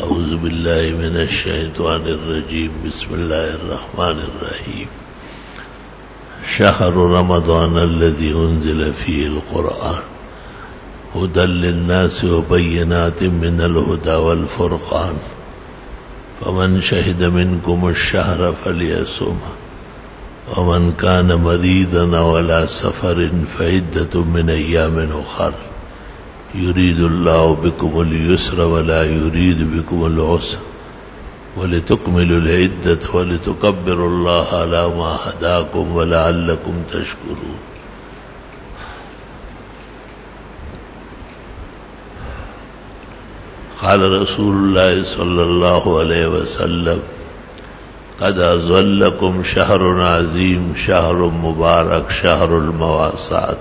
أعوذ بالله من الشيطان الرجيم بسم الله الرحمن الرحيم شهر رمضان الذي أنزل فيه القرآن هدى للناس وبينات من الهدى والفرقان فمن شهد منكم الشهر فليصمه ومن كان مريضا أو على سفر فعدة من أيام أخر يريد الله بكم اليسر ولا يريد بكم العسر ولتكملوا العدة ولتكبروا الله على ما هداكم ولعلكم تشكرون. قال رسول الله صلى الله عليه وسلم قد أظلكم شهر عظيم شهر مبارك شهر المواساة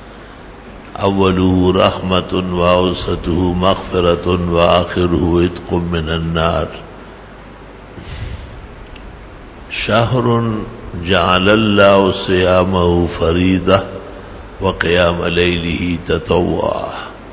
أوله رحمة وأوسطه مغفرة وآخره عتق من النار شهر جعل الله صيامه فريضة وقيام ليله تطوعا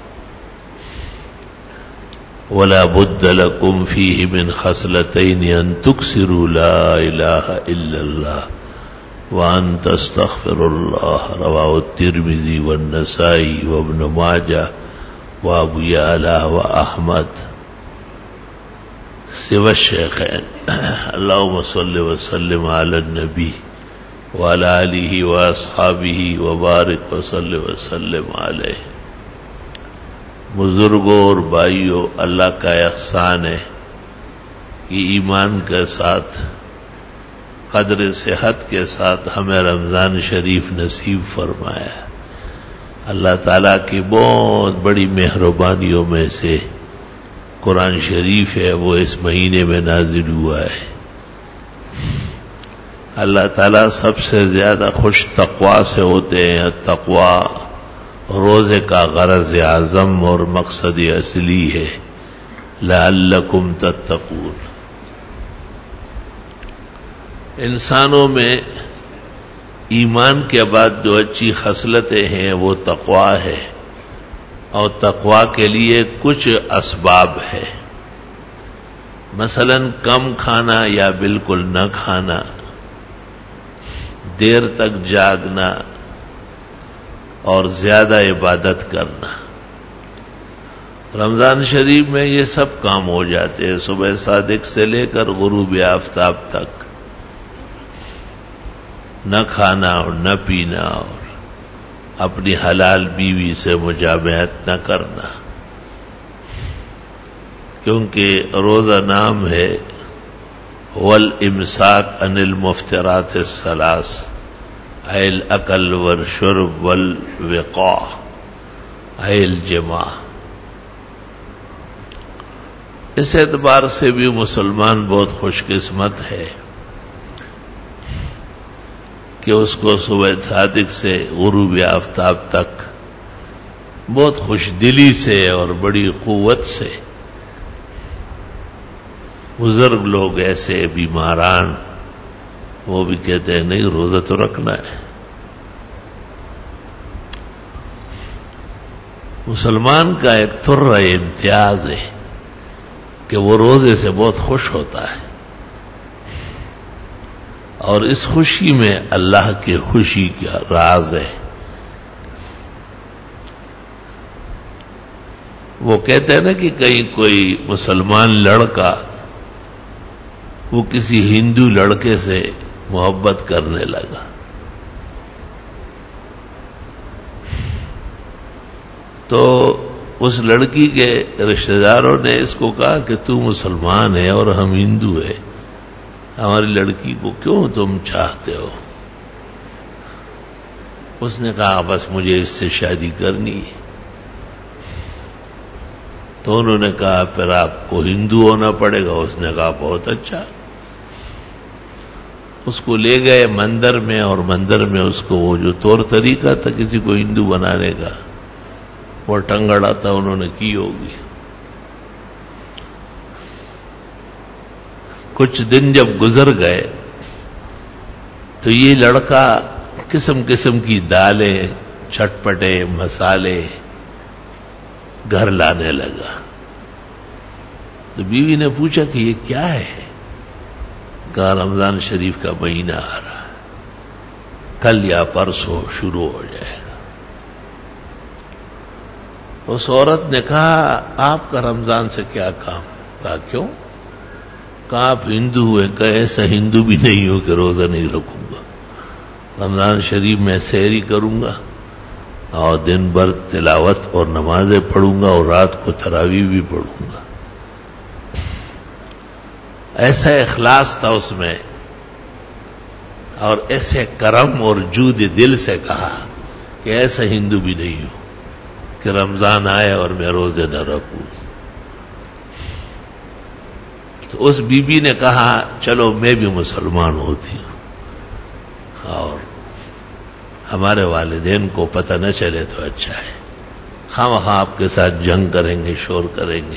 ولا بد لكم فيه من خصلتين أن تكسروا لا إله إلا الله وأن تستغفر الله. رواه الترمذي والنسائي وابن ماجه وابو يعلى وأحمد سوى الشيخين. اللهم صل وسلم على النبي وعلى آله وأصحابه وبارك وصل وسلم عليه. بزرگوں اور بھائیوں، اللہ کا احسان ہے کہ ایمان کے ساتھ قدر صحت کے ساتھ ہمیں رمضان شریف نصیب فرمایا. اللہ تعالیٰ کی بہت بڑی مہربانیوں میں سے قرآن شریف ہے، وہ اس مہینے میں نازل ہوا ہے. اللہ تعالیٰ سب سے زیادہ خوش تقوی سے ہوتے ہیں. تقوی روزے کا غرض اعظم اور مقصد اصلی ہے. لعلکم تتقون. انسانوں میں ایمان کے بعد جو اچھی خصلتیں ہیں وہ تقوی ہے، اور تقوی کے لیے کچھ اسباب ہے. مثلا کم کھانا یا بالکل نہ کھانا، دیر تک جاگنا اور زیادہ عبادت کرنا. رمضان شریف میں یہ سب کام ہو جاتے ہیں. صبح صادق سے لے کر غروب آفتاب تک نہ کھنا اور نہ پینا، اور اپنی حلال بیوی سے مجامعت نہ کرنا، کیونکہ روزہ نام ہے والامساک عن المفترات الثلاث اے الاکل والشرب والوقاء اے الجماع. اس اعتبار سے بھی مسلمان بہت خوش قسمت ہے کہ اس کو صبح صادق سے غروب آفتاب تک بہت خوش دلی سے اور بڑی قوت سے. بزرگ لوگ ایسے بیماران وہ بھی کہتے ہیں نہیں، روزہ تو رکھنا ہے. مسلمان کا ایک طرہ امتیاز ہے کہ وہ روزے سے بہت خوش ہوتا ہے، اور اس خوشی میں اللہ کی خوشی کا راز ہے. وہ کہتے ہیں نا کہ کہیں کوئی مسلمان لڑکا وہ کسی ہندو لڑکے سے محبت کرنے لگا، تو اس لڑکی کے رشتہ داروں نے اس کو کہا کہ تو مسلمان ہے اور ہم ہندو ہیں، ہماری لڑکی کو کیوں تم چاہتے ہو؟ اس نے کہا بس مجھے اس سے شادی کرنی ہے. تو انہوں نے کہا پھر آپ کو ہندو ہونا پڑے گا. اس نے کہا بہت اچھا. اس کو لے گئے مندر میں، اور مندر میں اس کو وہ جو طور طریقہ تھا کسی کو ہندو بنانے کا وہ ٹنگڑا تھا، انہوں نے کی ہوگی. کچھ دن جب گزر گئے تو یہ لڑکا قسم قسم کی دالیں، چٹپٹے مسالے گھر لانے لگا. تو بیوی نے پوچھا کہ یہ کیا ہے؟ کہا رمضان شریف کا مہینہ آ رہا ہے، کل یا پرسوں شروع ہو جائے گا۔ اس عورت نے کہا آپ کا رمضان سے کیا کام؟ کہا کیوں؟ کہا آپ ہندو ہوئے؟ کہ ایسا ہندو بھی نہیں ہو کہ روزہ نہیں رکھوں گا، رمضان شریف میں سحری کروں گا اور دن بھر تلاوت اور نمازیں پڑھوں گا اور رات کو تراویح بھی پڑھوں گا۔ ایسا اخلاص تھا اس میں اور ایسے کرم اور جود دل سے کہا کہ ایسا ہندو بھی نہیں ہو کہ رمضان آئے اور میں روزے نہ رکھوں۔ تو اس بی بی نے کہا چلو میں بھی مسلمان ہوتی ہوں اور ہمارے والدین کو پتہ نہ چلے تو اچھا ہے، خواہ آپ کے ساتھ جنگ کریں گے، شور کریں گے۔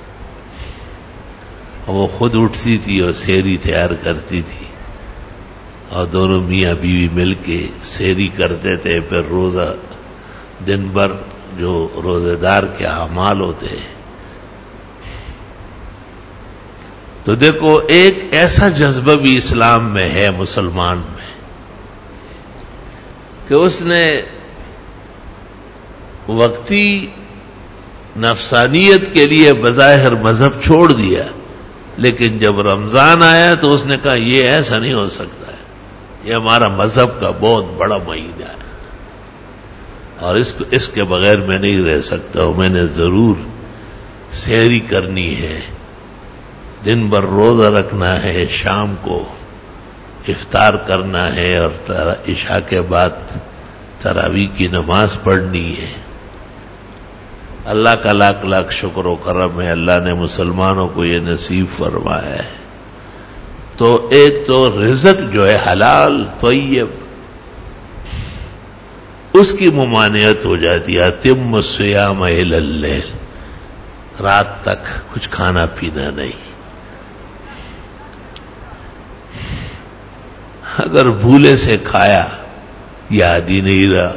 وہ خود اٹھتی تھی اور سحری تیار کرتی تھی اور دونوں میاں بیوی مل کے سحری کرتے تھے، پھر روزہ دن بھر جو روزے دار کے اعمال ہوتے ہیں۔ تو دیکھو ایک ایسا جذبہ بھی اسلام میں ہے مسلمان میں کہ اس نے وقتی نفسانیت کے لیے بظاہر مذہب چھوڑ دیا، لیکن جب رمضان آیا تو اس نے کہا یہ ایسا نہیں ہو سکتا ہے، یہ ہمارا مذہب کا بہت بڑا مہینہ ہے اور اس کے بغیر میں نہیں رہ سکتا ہوں، میں نے ضرور سحری کرنی ہے، دن بھر روزہ رکھنا ہے، شام کو افطار کرنا ہے اور عشاء کے بعد تراویح کی نماز پڑھنی ہے۔ اللہ کا لاکھ لاکھ شکر و کرم ہے، اللہ نے مسلمانوں کو یہ نصیب فرمایا ہے۔ تو ایک تو رزق جو ہے حلال طیب، اس کی ممانعت ہو جاتی ہے، اتم الصیام الی اللیل، رات تک کچھ کھانا پینا نہیں۔ اگر بھولے سے کھایا یاد ہی نہیں رہا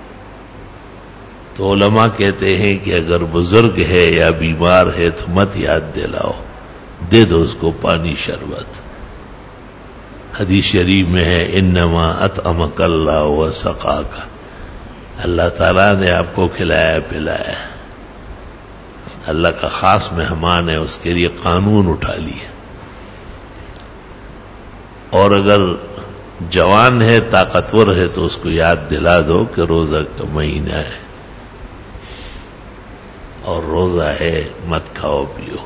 تو علماء کہتے ہیں کہ اگر بزرگ ہے یا بیمار ہے تو مت یاد دلاؤ، دے دو اس کو پانی شربت۔ حدیث شریف میں ہے انما اطعمک اللہ وسقاک، اللہ تعالیٰ نے آپ کو کھلایا پلایا، اللہ کا خاص مہمان ہے، اس کے لیے قانون اٹھا لیا۔ اور اگر جوان ہے، طاقتور ہے تو اس کو یاد دلا دو کہ روزہ کا مہینہ ہے اور روزہ ہے، مت کھاؤ پیو۔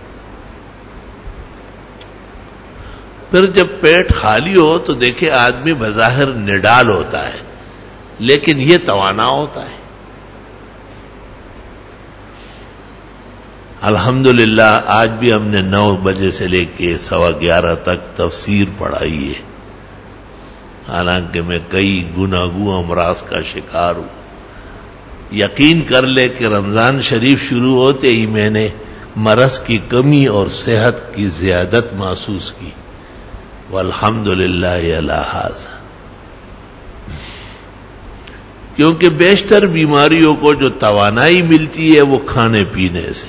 پھر جب پیٹ خالی ہو تو دیکھیں آدمی بظاہر نڈال ہوتا ہے لیکن یہ توانا ہوتا ہے۔ الحمدللہ آج بھی ہم نے 9 بجے سے لے کے 11:15 تک تفسیر پڑھائی ہے، حالانکہ میں کئی گناگو امراض کا شکار ہوں۔ یقین کر لے کہ رمضان شریف شروع ہوتے ہی میں نے مرض کی کمی اور صحت کی زیادت محسوس کی، والحمدللہ علی ھذا، کیونکہ بیشتر بیماریوں کو جو توانائی ملتی ہے وہ کھانے پینے سے۔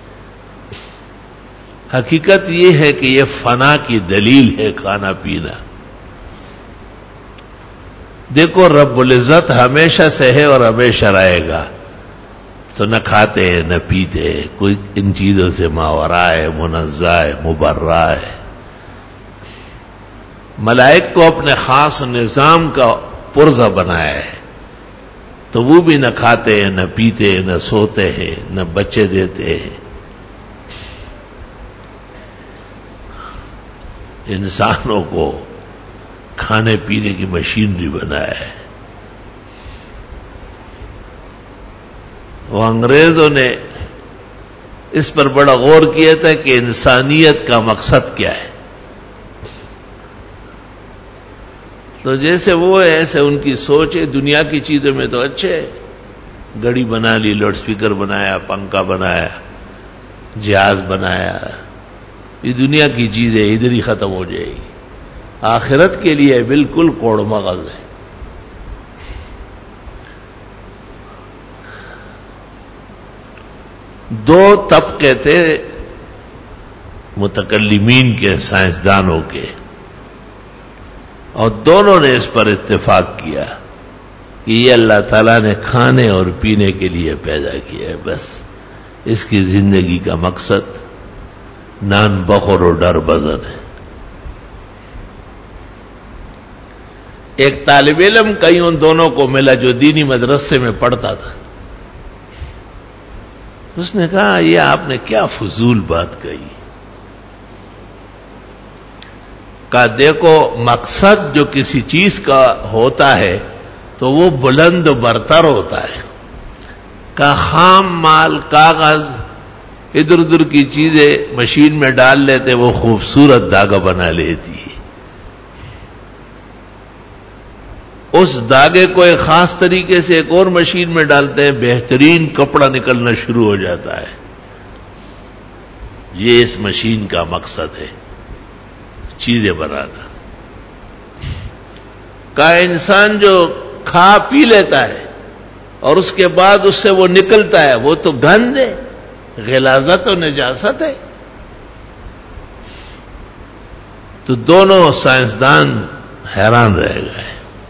حقیقت یہ ہے کہ یہ فنا کی دلیل ہے کھانا پینا۔ دیکھو رب العزت ہمیشہ سے ہے اور ہمیشہ رہے گا، تو نہ کھاتے ہیں نہ پیتے ہیں، کوئی ان چیزوں سے ماورا ہے، منزہ ہے، مبرہ ہے۔ ملائک کو اپنے خاص نظام کا پرزہ بنایا ہے، تو وہ بھی نہ کھاتے ہیں نہ پیتے ہیں نہ سوتے ہیں نہ بچے دیتے ہیں۔ انسانوں کو کھانے پینے کی مشینری بنایا ہے۔ وہ انگریزوں نے اس پر بڑا غور کیا تھا کہ انسانیت کا مقصد کیا ہے، تو جیسے وہ ہے ایسے ان کی سوچ ہے۔ دنیا کی چیزوں میں تو اچھے، گڑی بنا لی، لاؤڈ سپیکر بنایا، پنکھا بنایا، جہاز بنایا، یہ دنیا کی چیزیں ادھر ہی ختم ہو جائے گی۔ آخرت کے لیے بالکل کوڑ مغز ہے۔ دو طبقے تھے متکلمین کے، سائنسدانوں کے، اور دونوں نے اس پر اتفاق کیا کہ یہ اللہ تعالیٰ نے کھانے اور پینے کے لیے پیدا کیا ہے، بس اس کی زندگی کا مقصد نان بخور اور ڈر بزن ہے۔ ایک طالب علم کہیں ان دونوں کو ملا جو دینی مدرسے میں پڑھتا تھا، اس نے کہا یہ آپ نے کیا فضول بات کہی؟ کہا دیکھو مقصد جو کسی چیز کا ہوتا ہے تو وہ بلند و برتر ہوتا ہے۔ کہا خام مال، کاغذ، ادھر ادھر کی چیزیں مشین میں ڈال لیتے وہ خوبصورت داغا بنا لیتی ہے، اس داغے کو ایک خاص طریقے سے ایک اور مشین میں ڈالتے ہیں، بہترین کپڑا نکلنا شروع ہو جاتا ہے۔ یہ اس مشین کا مقصد ہے، چیزیں بنانا۔ کا انسان جو کھا پی لیتا ہے اور اس کے بعد اس سے وہ نکلتا ہے، وہ تو گند ہے، غلاظت و نجاست ہے۔ تو دونوں سائنسدان حیران رہ گئے۔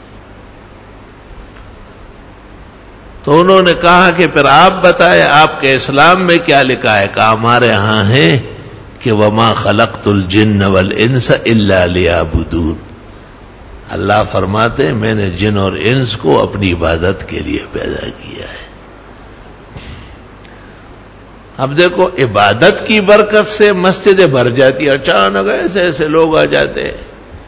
تو انہوں نے کہا کہ پھر آپ بتائیں آپ کے اسلام میں کیا لکھا ہے؟ کہا ہمارے ہاں ہے کہ وما خلقت الجن والانس الا لیعبدون، اللہ فرماتے ہیں میں نے جن اور انس کو اپنی عبادت کے لیے پیدا کیا ہے۔ اب دیکھو عبادت کی برکت سے مسجدیں بھر جاتی، اچانک ایسے ایسے لوگ آ جاتے ہیں۔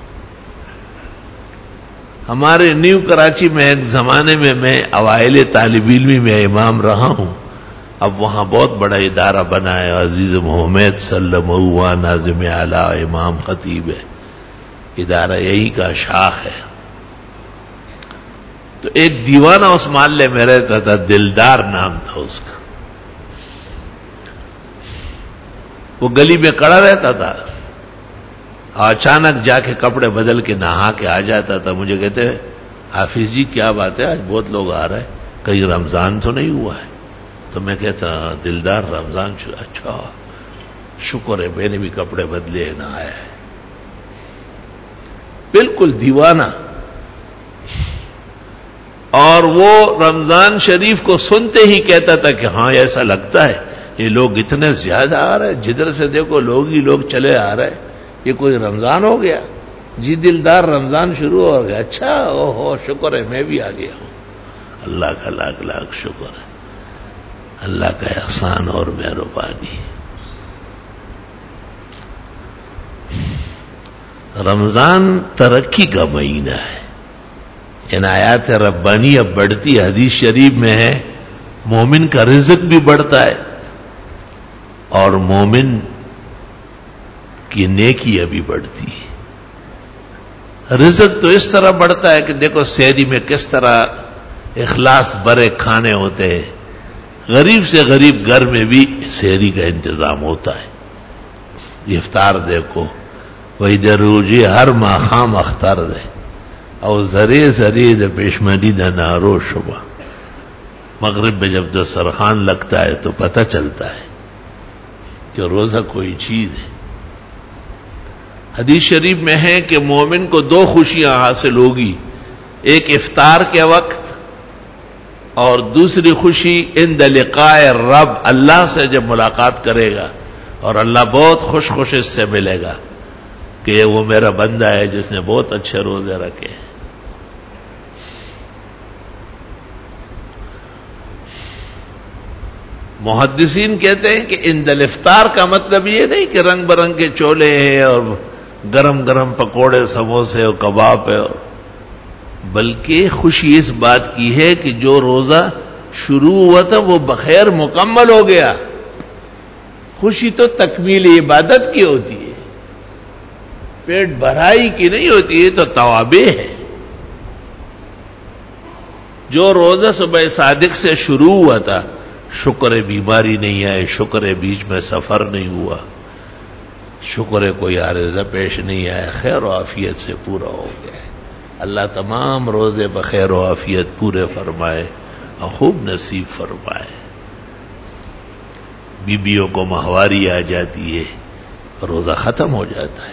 ہمارے نیو کراچی میں ایک زمانے میں میں اوائل طالب علمی میں امام رہا ہوں، اب وہاں بہت بڑا ادارہ بنا ہے، عزیز محمد سلم ہوا ناظم اعلی امام خطیب ہے، ادارہ یہی کا شاخ ہے۔ تو ایک دیوانہ اس محلے میں رہتا تھا، دلدار نام تھا اس کا، وہ گلی میں کڑا رہتا تھا، اچانک جا کے کپڑے بدل کے نہا کے آ جاتا تھا۔ مجھے کہتے حافظ جی کیا بات ہے آج بہت لوگ آ رہے ہیں، کہیں رمضان تو نہیں ہوا ہے؟ تو میں کہتا دلدار رمضان اچھا شکر ہے میں نے بھی کپڑے بدلے نہ آیا ہے۔ بالکل دیوانہ، اور وہ رمضان شریف کو سنتے ہی کہتا تھا کہ ہاں ایسا لگتا ہے یہ لوگ اتنے زیادہ آ رہے ہیں، جدھر سے دیکھو لوگ ہی لوگ چلے آ رہے ہیں، یہ کوئی رمضان ہو گیا؟ جی دلدار رمضان شروع ہو گیا، اچھا اوہو شکر ہے میں بھی آ گیا ہوں۔ اللہ کا لاکھ لاکھ شکر ہے، اللہ کا احسان اور مہربانی۔ رمضان ترقی کا مہینہ ہے، عنایات ربانی اب بڑھتی، حدیث شریف میں ہے مومن کا رزق بھی بڑھتا ہے اور مومن کی نیکی ابھی بڑھتی ہے۔ رزق تو اس طرح بڑھتا ہے کہ دیکھو سحری میں کس طرح اخلاص برے کھانے ہوتے ہیں، غریب سے غریب گھر میں بھی سحری کا انتظام ہوتا ہے۔ افطار دیکھو وہی دروجی ہر ماخام اختر دے اور زری زری د پیشمنی دا نارو شبہ، مغرب میں جب دسترخوان لگتا ہے تو پتہ چلتا ہے کہ روزہ کوئی چیز ہے۔ حدیث شریف میں ہے کہ مومن کو دو خوشیاں حاصل ہوگی، ایک افطار کے وقت اور دوسری خوشی عند لقاء رب، اللہ سے جب ملاقات کرے گا اور اللہ بہت خوش خوش اس سے ملے گا کہ یہ وہ میرا بندہ ہے جس نے بہت اچھے روزے رکھے ہیں۔ محدثین کہتے ہیں کہ عند الافطار کا مطلب یہ نہیں کہ رنگ برنگ کے چولے ہیں اور گرم گرم پکوڑے سموسے اور کباب ہے، بلکہ خوشی اس بات کی ہے کہ جو روزہ شروع ہوا تھا وہ بخیر مکمل ہو گیا۔ خوشی تو تکمیل عبادت کی ہوتی ہے، پیٹ بھرائی کی نہیں ہوتی ہے، تو توابع ہے۔ جو روزہ صبح صادق سے شروع ہوا تھا، شکر ہے بیماری نہیں آئے، شکر ہے بیچ میں سفر نہیں ہوا، شکر ہے کوئی عارضہ پیش نہیں آیا، خیر و عافیت سے پورا ہو گیا ہے۔ اللہ تمام روزے بخیر و عافیت پورے فرمائے اور خوب نصیب فرمائے۔ بیویوں کو ماہواری آ جاتی ہے، روزہ ختم ہو جاتا ہے۔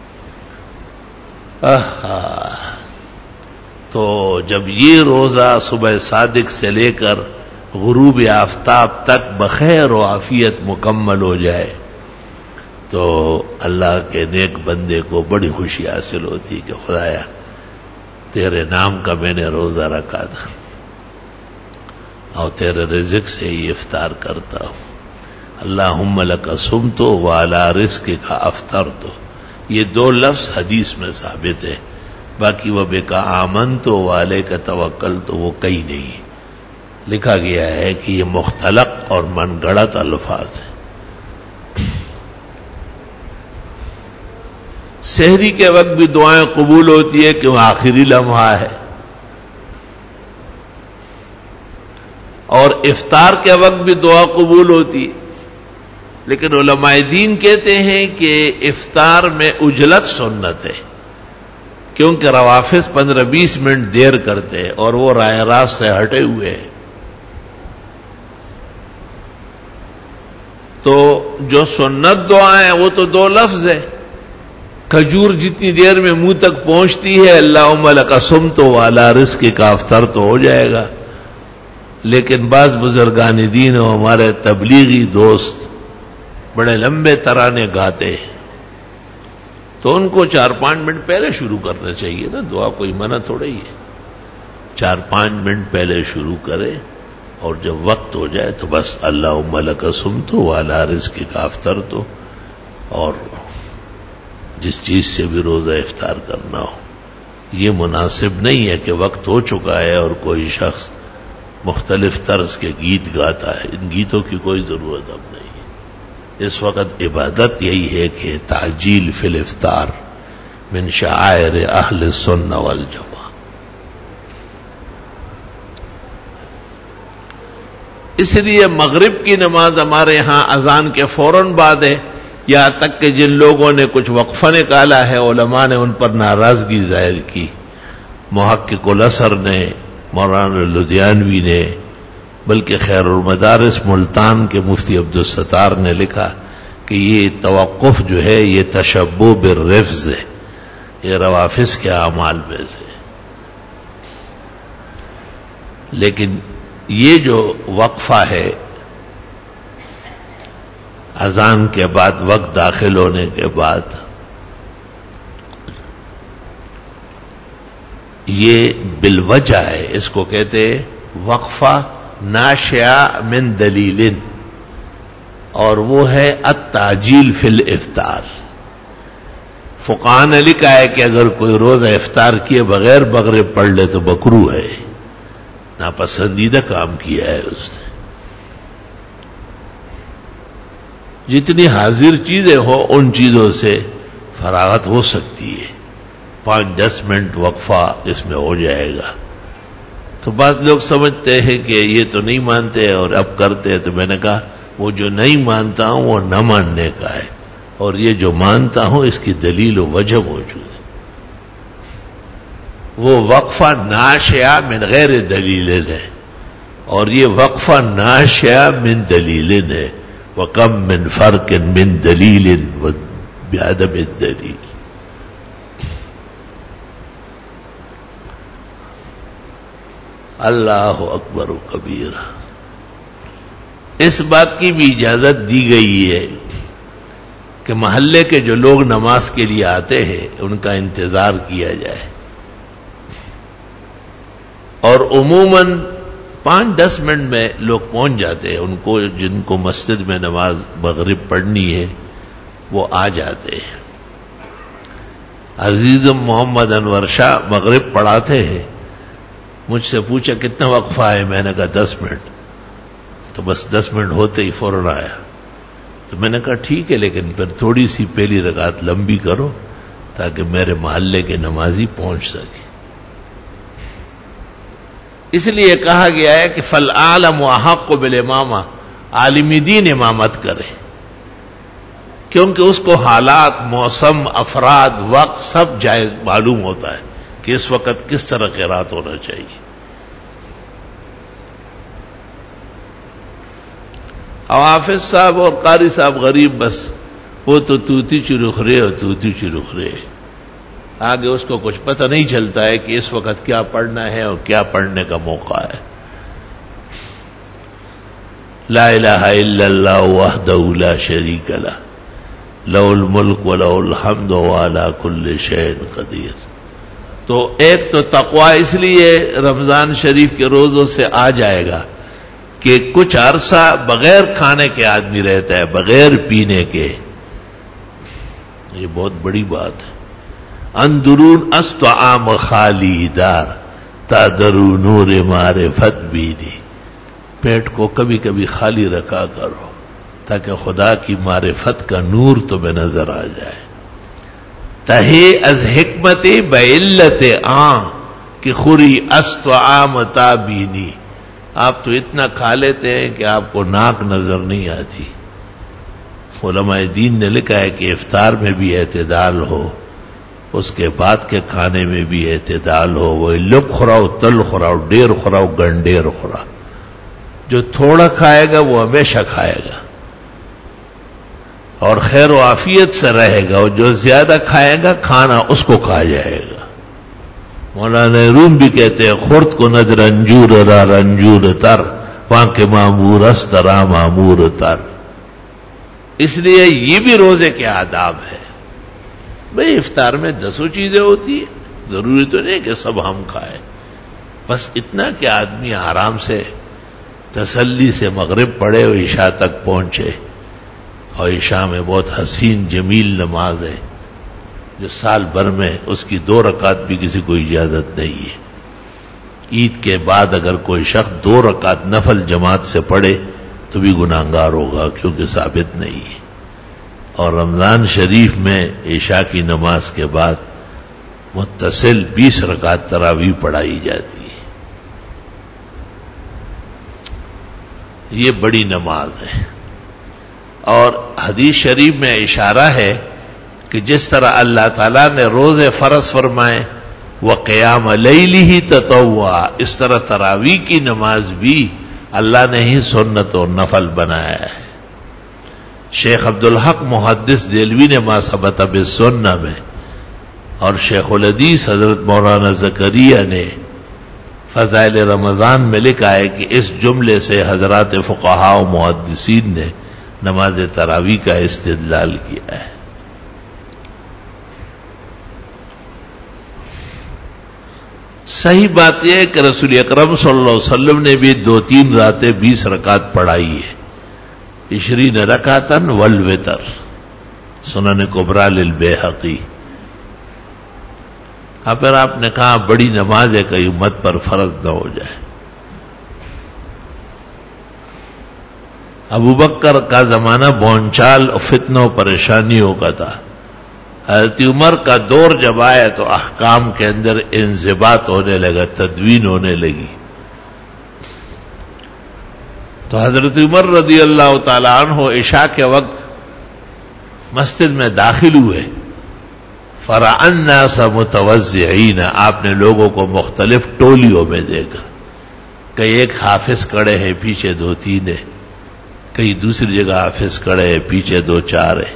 تو جب یہ روزہ صبح صادق سے لے کر غروب آفتاب تک بخیر و عافیت مکمل ہو جائے تو اللہ کے نیک بندے کو بڑی خوشی حاصل ہوتی کہ خدایا تیرے نام کا میں نے روزہ رکھا تھا اور تیرے رزق سے ہی افطار کرتا ہوں۔ اللہم لک صمت وعلی رزقک افطرت، یہ دو لفظ حدیث میں ثابت ہے، باقی وہ بک آمنت وعلیک توکلت وہ کہیں نہیں۔ لکھا گیا ہے کہ یہ مختلق اور من گڑت الفاظ ہیں۔ سحری کے وقت بھی دعائیں قبول ہوتی ہے کہ وہ آخری لمحہ ہے، اور افطار کے وقت بھی دعا قبول ہوتی ہے، لیکن علماء دین کہتے ہیں کہ افطار میں عجلت سنت ہے، کیونکہ روافض 15-20 منٹ دیر کرتے ہیں اور وہ راہ راست سے ہٹے ہوئے ہیں۔ تو جو سنت دعائیں وہ تو دو لفظ ہے، کھجور جتنی دیر میں منہ تک پہنچتی ہے اللہم لک صمت وعلی رزقک افطرت تو ہو جائے گا، لیکن بعض بزرگان دین و ہمارے تبلیغی دوست بڑے لمبے ترانے گاتے ہیں، تو ان کو 4-5 منٹ پہلے شروع کرنا چاہیے نا، دعا کوئی منع تھوڑا ہی ہے، 4-5 منٹ پہلے شروع کرے اور جب وقت ہو جائے تو بس اللہم لک صمت وعلی رزقک افطرت اور جس چیز سے بھی روزہ افطار کرنا ہو۔ یہ مناسب نہیں ہے کہ وقت ہو چکا ہے اور کوئی شخص مختلف طرز کے گیت گاتا ہے، ان گیتوں کی کوئی ضرورت اب نہیں ہے۔ اس وقت عبادت یہی ہے کہ تعجیل فی الافطار من شعائر اہل السنہ والجماعہ۔ اس لیے مغرب کی نماز ہمارے ہاں اذان کے فوراً بعد ہے، یہاں تک کہ جن لوگوں نے کچھ وقفہ نکالا ہے علماء نے ان پر ناراضگی ظاہر کی، محقق الاثر نے، مولانا لدھیانوی نے، بلکہ خیر المدارس ملتان کے مفتی عبدالستار نے لکھا کہ یہ توقف جو ہے یہ تشبہ بالرفض ہے، یہ روافض کے اعمال میں سے۔ لیکن یہ جو وقفہ ہے اذان کے بعد وقت داخل ہونے کے بعد، یہ بالوجہ ہے، اس کو کہتے ہیں وقفہ ناشئہ من دلیل، اور وہ ہے التعجیل فی الافطار۔ فقہاء نے لکھا ہے کہ اگر کوئی روزہ افطار کیے بغیر مغرب پڑھ لے تو مکروہ ہے، ناپسندیدہ کام کیا ہے اس نے۔ جتنی حاضر چیزیں ہو ان چیزوں سے فراغت ہو سکتی ہے، 5-10 منٹ وقفہ اس میں ہو جائے گا۔ تو بعض لوگ سمجھتے ہیں کہ یہ تو نہیں مانتے اور اب کرتے ہیں، تو میں نے کہا وہ جو نہیں مانتا ہوں وہ نہ ماننے کا ہے، اور یہ جو مانتا ہوں اس کی دلیل و وجہ موجود ہے۔ وہ وقفہ ناشئہ من غیر دلیل ہے، اور یہ وقفہ ناشئہ من دلیل ہے، وَكَمْ مِنْ فَرْقٍ مِنْ دَلِيلٍ وَبِعَدَمِ الدَّلِيلِ۔ اللہ اکبر و کبیرہ۔ اس بات کی بھی اجازت دی گئی ہے کہ محلے کے جو لوگ نماز کے لیے آتے ہیں ان کا انتظار کیا جائے، اور عموماً 5-10 منٹ میں لوگ پہنچ جاتے ہیں، ان کو جن کو مسجد میں نماز مغرب پڑھنی ہے وہ آ جاتے ہیں۔ عزیزم محمد انور شاہ مغرب پڑھاتے ہیں، مجھ سے پوچھا کتنا وقفہ ہے، میں نے کہا 10 منٹ، تو بس 10 منٹ ہوتے ہی فوراً آیا۔ تو میں نے کہا ٹھیک ہے، لیکن پھر تھوڑی سی پہلی رکعت لمبی کرو تاکہ میرے محلے کے نمازی پہنچ سکے۔ اس لیے کہا گیا ہے کہ فالعالم احق بالامامہ، عالم دین امامت کرے، کیونکہ اس کو حالات، موسم، افراد، وقت سب جائز معلوم ہوتا ہے کہ اس وقت کس طرح قرات ہونا چاہیے۔ حافظ صاحب اور قاری صاحب غریب بس وہ تو توتی چرخرے اور توتی چرخرے، آگے اس کو کچھ پتہ نہیں چلتا ہے کہ اس وقت کیا پڑھنا ہے اور کیا پڑھنے کا موقع ہے۔ لا الہ الا اللہ وحدہ لا شریک لہ لہ الملک ولہ الحمد وہو علی کل شیء قدیر۔ تو ایک تو تقوی اس لیے رمضان شریف کے روزوں سے آ جائے گا کہ کچھ عرصہ بغیر کھانے کے آدمی رہتا ہے، بغیر پینے کے، یہ بہت بڑی بات ہے۔ اندرون استعام خالی دار تادرو نور معرفت بینی، پیٹ کو کبھی کبھی خالی رکھا کرو تاکہ خدا کی معرفت کا نور تمہیں نظر آ جائے۔ تہی از حکمت بعلت آن کہ خوری استعام تابینی، آپ تو اتنا کھا لیتے ہیں کہ آپ کو ناک نظر نہیں آتی۔ علماء دین نے لکھا ہے کہ افطار میں بھی اعتدال ہو، اس کے بعد کے کھانے میں بھی اعتدال ہو، وہ لک خوراؤ تل خوراؤ ڈیر خوراؤ گنڈیر خوراؤ، جو تھوڑا کھائے گا وہ ہمیشہ کھائے گا اور خیر و عافیت سے رہے گا، اور جو زیادہ کھائے گا کھانا اس کو کھا جائے گا۔ مولانا روم بھی کہتے ہیں خورد کو ند رنجور را رنجور تر وہاں کے معمور است را معمور تر۔ اس لیے یہ بھی روزے کے آداب ہے۔ بھئی افطار میں 10 چیزیں ہوتی ہیں، ضروری تو نہیں کہ سب ہم کھائیں، بس اتنا کہ آدمی آرام سے تسلی سے مغرب پڑھے اور عشاء تک پہنچے، اور عشاء میں بہت حسین جمیل نماز ہے جو سال بھر میں اس کی 2 رکعت بھی کسی کو اجازت نہیں ہے۔ عید کے بعد اگر کوئی شخص 2 رکعت نفل جماعت سے پڑھے تو بھی گناہگار ہوگا، کیونکہ ثابت نہیں ہے۔ اور رمضان شریف میں عشاء کی نماز کے بعد متصل 20 رکعت تراویح پڑھائی جاتی ہے، یہ بڑی نماز ہے۔ اور حدیث شریف میں اشارہ ہے کہ جس طرح اللہ تعالیٰ نے روزے فرض فرمائے وقیام لیلہ تطوع، اس طرح تراویح کی نماز بھی اللہ نے ہی سنت اور نفل بنایا ہے۔ شیخ عبدالحق محدث دہلوی نے ما ثبت بالسنہ میں، اور شیخ الحدیث حضرت مولانا زکریا نے فضائل رمضان میں لکھا ہے کہ اس جملے سے حضرات فقہاء و محدثین نے نماز تراویح کا استدلال کیا ہے۔ صحیح بات یہ ہے کہ رسول اکرم صلی اللہ علیہ وسلم نے بھی 2-3 راتیں 20 رکعت پڑھائی ہے، 20 رکعتا والوتر، سنن کبریٰ للبیہقی۔ پھر آپ نے کہا بڑی نماز ہے کہ امت پر فرض نہ ہو جائے۔ ابو بکر کا زمانہ بونچال اور فتنوں پریشانیوں کا تھا۔ حضرت عمر کا دور جب آیا تو احکام کے اندر انضباط ہونے لگا، تدوین ہونے لگی۔ تو حضرت عمر رضی اللہ تعالی عنہ عشاء کے وقت مسجد میں داخل ہوئے، فرأى الناس متوزعین، آپ نے لوگوں کو مختلف ٹولیوں میں دیکھا، کئی ایک حافظ کھڑے ہیں پیچھے 2-3 ہیں، کئی دوسری جگہ حافظ کھڑے ہیں پیچھے 2-4 ہیں۔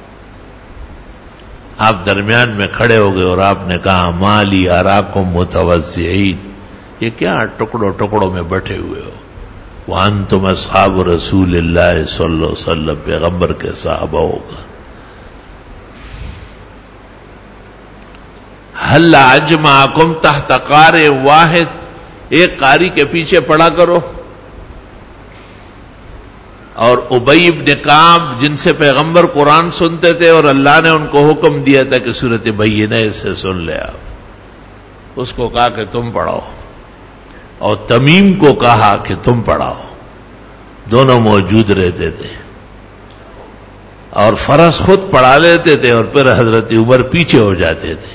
آپ درمیان میں کھڑے ہو گئے اور آپ نے کہا ما لی اراکم متوزعین، یہ کیا ٹکڑوں ٹکڑوں میں بیٹھے ہوئے ہو؟ وانتم اصحاب رسول اللہ صلی اللہ علیہ وسلم، پیغمبر کے صحابہ ہوگا۔ حل اجمعکم تحت قارئ واحد، ایک قاری کے پیچھے پڑھا کرو۔ اور ابی بن کعب جن سے پیغمبر قرآن سنتے تھے اور اللہ نے ان کو حکم دیا تھا کہ سورۃ بینہ سے سن لے، آپ اس کو کہا کہ تم پڑھاؤ، اور تمیم کو کہا کہ تم پڑھاؤ، دونوں موجود رہتے تھے اور فرض خود پڑھا لیتے تھے اور پھر حضرت عمر پیچھے ہو جاتے تھے،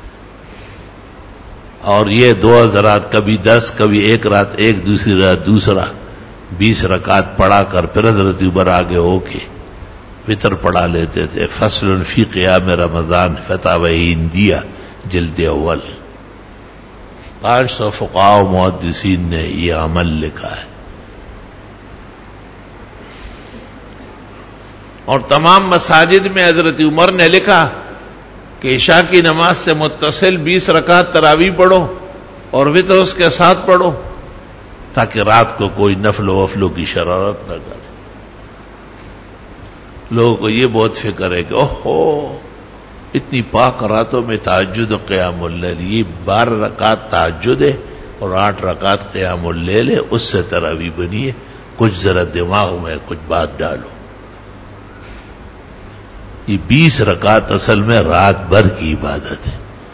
اور یہ 2 حضرات کبھی 10 کبھی ایک رات ایک، دوسری رات دوسرا، 20 رکعت پڑھا کر پھر حضرت عمر آگے ہو کے وتر پڑھا لیتے تھے۔ فصل فی قیام رمضان، فتاوی ہندیہ جلد اول، 500 فقہاء و محدثین نے یہ عمل لکھا ہے۔ اور تمام مساجد میں حضرت عمر نے لکھا کہ عشاء کی نماز سے متصل 20 رکعت تراویح پڑھو اور وتر اس کے ساتھ پڑھو تاکہ رات کو کوئی نفل و وفلوں کی شرارت نہ کرے. لوگوں کو یہ بہت فکر ہے کہ اوہو اتنی پاک راتوں میں تہجد و قیام اللیل، یہ 12 رکعت تہجد ہے اور 8 رکعت قیام اللیل ہے، اس سے تراویح بنی ہے. کچھ ذرا دماغ میں کچھ بات ڈالو. یہ 20 رکعت اصل میں رات بھر کی عبادت ہے.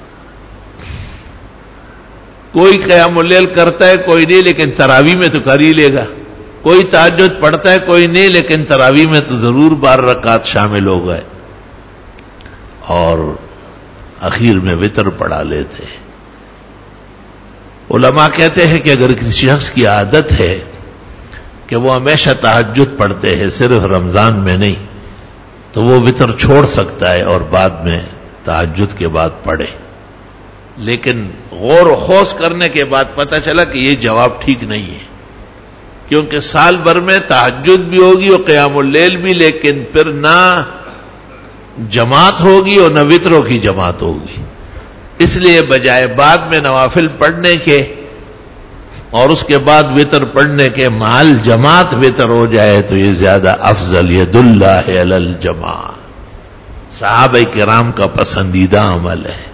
کوئی قیام اللیل کرتا ہے کوئی نہیں، لیکن تراویح میں تو کر ہی لے گا. کوئی تہجد پڑھتا ہے کوئی نہیں، لیکن تراویح میں تو ضرور 12 رکعت شامل ہو گئے اور اخیر میں وتر پڑھا لیتے ہیں. علماء کہتے ہیں کہ اگر کسی شخص کی عادت ہے کہ وہ ہمیشہ تہجد پڑھتے ہیں صرف رمضان میں نہیں، تو وہ وتر چھوڑ سکتا ہے اور بعد میں تہجد کے بعد پڑھے. لیکن غور و خوض کرنے کے بعد پتہ چلا کہ یہ جواب ٹھیک نہیں ہے، کیونکہ سال بھر میں تہجد بھی ہوگی اور قیام اللیل بھی، لیکن پھر نہ جماعت ہوگی اور نہ وتروں کی جماعت ہوگی. اس لیے بجائے بعد میں نوافل پڑھنے کے اور اس کے بعد وتر پڑھنے کے مال جماعت وتر ہو جائے تو یہ زیادہ افضل. ید اللہ علی الجماع صحابہ کرام کا پسندیدہ عمل ہے.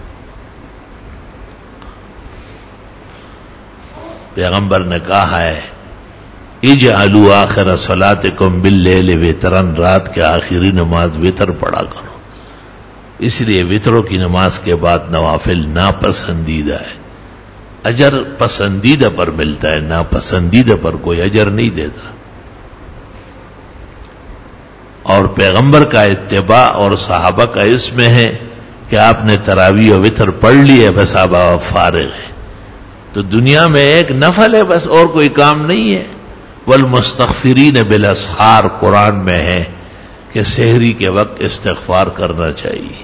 پیغمبر نے کہا ہے اجعلوا آخر صلاتکم باللیل وترن، رات کے آخری نماز وتر پڑھا کرو. اس لیے وتروں کی نماز کے بعد نوافل ناپسندیدہ ہے. اجر پسندیدہ پر ملتا ہے، ناپسندیدہ پر کوئی اجر نہیں دیتا. اور پیغمبر کا اتباع اور صحابہ کا اس میں ہے کہ آپ نے تراویح و وتر پڑھ لی ہے، بس اب آپ فارغ ہے. تو دنیا میں ایک نفل ہے بس، اور کوئی کام نہیں ہے. والمستغفرین بالاسحار قرآن میں ہے کہ سحری کے وقت استغفار کرنا چاہیے.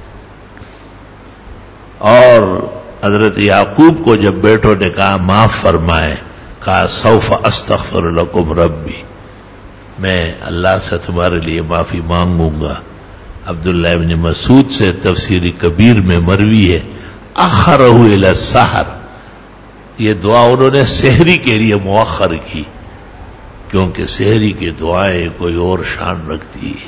اور حضرت یعقوب کو جب بیٹوں نے کہا معاف فرمائے، کہا سوف استغفر لکم ربی، میں اللہ سے تمہارے لیے معافی مانگوں گا. عبداللہ ابن مسعود سے تفسیر کبیر میں مروی ہے اخرہ الی السحر، یہ دعا انہوں نے سحری کے لیے مؤخر کی، کیونکہ سحری کی دعائیں کوئی اور شان رکھتی ہے.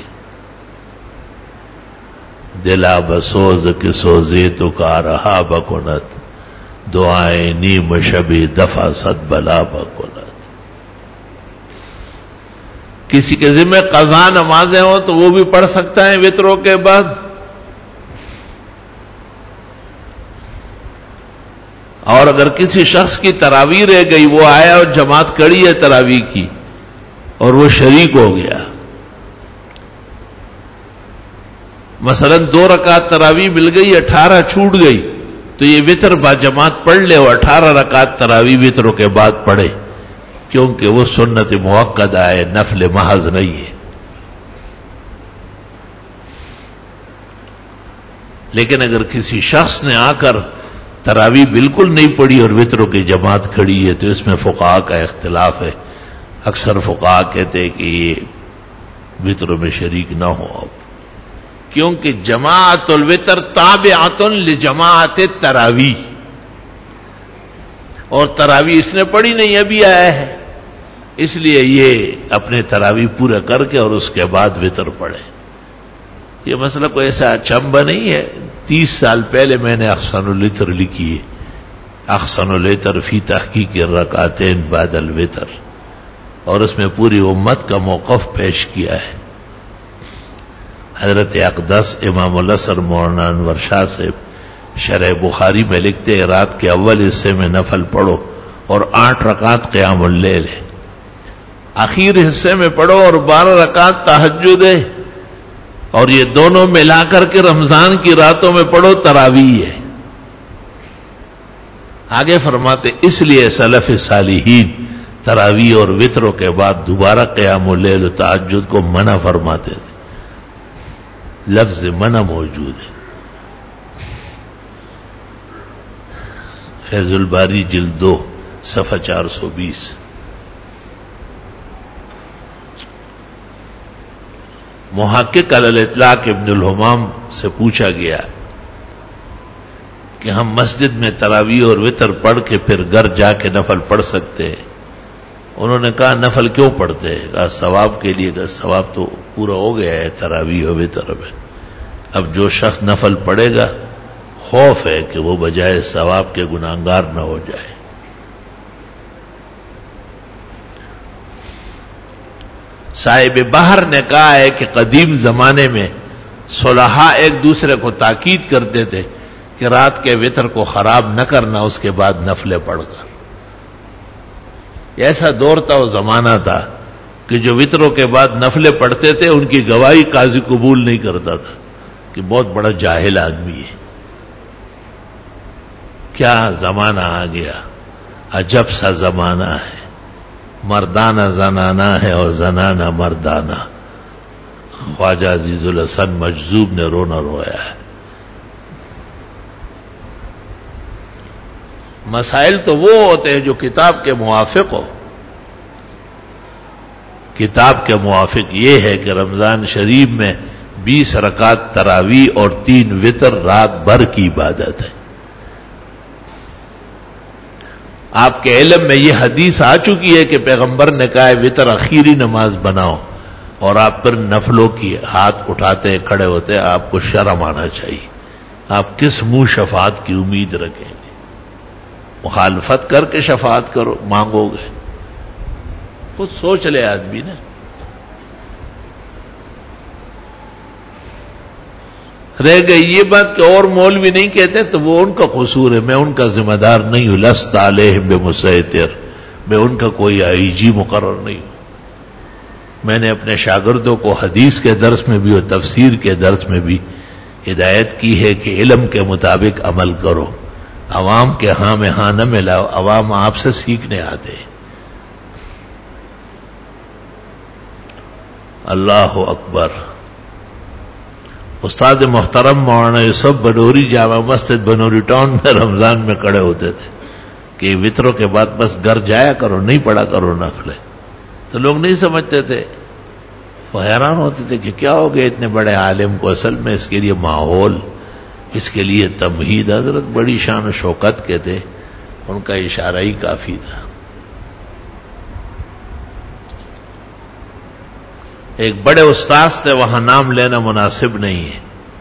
دلا بسوز کے سوزے تو کا رہا بکنت، دعائیں نیم شبی دفع صد بلا بکنت. کسی کے ذمہ قضا نمازیں ہوں تو وہ بھی پڑھ سکتا ہے وتروں کے بعد. اور اگر کسی شخص کی تراویح رہ گئی، وہ آیا اور جماعت کڑی ہے تراویح کی اور وہ شریک ہو گیا، مثلا 2 رکعت تراویح مل گئی 18 چھوٹ گئی، تو یہ وتر با جماعت پڑھ لے اور 18 رکعت تراویح وتروں کے بعد پڑھے، کیونکہ وہ سنت موقدہ ہے، نفل محض نہیں ہے. لیکن اگر کسی شخص نے آ کر تراویح بالکل نہیں پڑھی اور وتروں کی جماعت کھڑی ہے تو اس میں فقہاء کا اختلاف ہے. اکثر فقہاء کہتے ہیں کہ یہ وتروں میں شریک نہ ہو اب، کیونکہ جماعت الوتر تابعۃ لجماعت التراویح، اور تراویح اس نے پڑھی نہیں ابھی آیا ہے، اس لیے یہ اپنے تراویح پورا کر کے اور اس کے بعد وتر پڑھے. یہ مسئلہ کوئی ایسا اچنبھا نہیں ہے. 30 سال پہلے میں نے احسن الوتر لکھی ہے، احسن الوتر فی تحقیق الرکعتین بعد الوتر، اور اس میں پوری امت کا موقف پیش کیا ہے. حضرت اقدس امام الاسر مولانا انور شاہ سے شرح بخاری میں لکھتے ہیں رات کے اول حصے میں نفل پڑھو اور 8 رکعت قیام اللیل ہے، آخر حصے میں پڑھو اور 12 رکعت تہجد ہے، اور یہ دونوں ملا کر کے رمضان کی راتوں میں پڑھو تراویح ہے. آگے فرماتے اس لیے سلف صالحین تراویح اور وتروں کے بعد دوبارہ قیام اللیل و تہجد کو منع فرماتے تھے. لفظ منع موجود ہے. فیض الباری جلد 2 صفحہ 420. محقق علی الاطلاق ابن الحمام سے پوچھا گیا کہ ہم مسجد میں تراویح اور وتر پڑھ کے پھر گھر جا کے نفل پڑھ سکتے ہیں؟ انہوں نے کہا نفل کیوں پڑھتے ہیں؟ کہا ثواب کے لیے۔ کہ ثواب تو پورا ہو گیا ہے تراویح اور وتر میں، اب جو شخص نفل پڑھے گا خوف ہے کہ وہ بجائے ثواب کے گناہگار نہ ہو جائے۔ صاحب بحر نے کہا ہے کہ قدیم زمانے میں صلحاء ایک دوسرے کو تاکید کرتے تھے کہ رات کے وتر کو خراب نہ کرنا، اس کے بعد نفلیں پڑھ کر۔ ایسا دور تھا، وہ زمانہ تھا کہ جو وتروں کے بعد نفلیں پڑھتے تھے ان کی گواہی قاضی قبول نہیں کرتا تھا کہ بہت بڑا جاہل آدمی ہے۔ کیا زمانہ آ گیا، عجب سا زمانہ ہے، مردانہ زنانہ ہے اور زنانہ مردانہ۔ خواجہ عزیز الحسن مجذوب نے رونا رویا ہے۔ مسائل تو وہ ہوتے ہیں جو کتاب کے موافق ہو۔ کتاب کے موافق یہ ہے کہ رمضان شریف میں 20 رکعت تراویح اور 3 وتر رات بھر کی عبادت ہے۔ آپ کے علم میں یہ حدیث آ چکی ہے کہ پیغمبر نے کہا ہے وتر آخری نماز بناؤ، اور آپ پر نفلوں کی ہاتھ اٹھاتے کھڑے ہوتے، آپ کو شرم آنا چاہیے۔ آپ کس منہ شفاعت کی امید رکھیں گے؟ مخالفت کر کے شفاعت کرو مانگو گے؟ خود سوچ لے آدمی نا۔ رہ گئی یہ بات کہ اور مولوی نہیں کہتے تو وہ ان کا قصور ہے، میں ان کا ذمہ دار نہیں ہوں۔ لست علیہم بمسیطر، میں ان کا کوئی آئی جی مقرر نہیں ہوں۔ میں نے اپنے شاگردوں کو حدیث کے درس میں بھی اور تفسیر کے درس میں بھی ہدایت کی ہے کہ علم کے مطابق عمل کرو، عوام کے ہاں میں ہاں نہ ملاؤ، عوام آپ سے سیکھنے آتے ہیں۔ اللہ اکبر۔ استاد محترم مولانا یوسف بنوری جامع مسجد بنوری ٹاؤن میں رمضان میں کھڑے ہوتے تھے کہ وتروں کے بعد بس گھر جایا کرو، نہیں پڑھا کرو نفلیں۔ تو لوگ نہیں سمجھتے تھے، وہ حیران ہوتے تھے کہ کیا ہو گیا اتنے بڑے عالم کو، اصل میں اس کے لیے ماحول، اس کے لیے تمہید۔ حضرت بڑی شان و شوکت کے تھے، ان کا اشارہ ہی کافی تھا۔ ایک بڑے استاذ تھے، وہاں نام لینا مناسب نہیں ہے،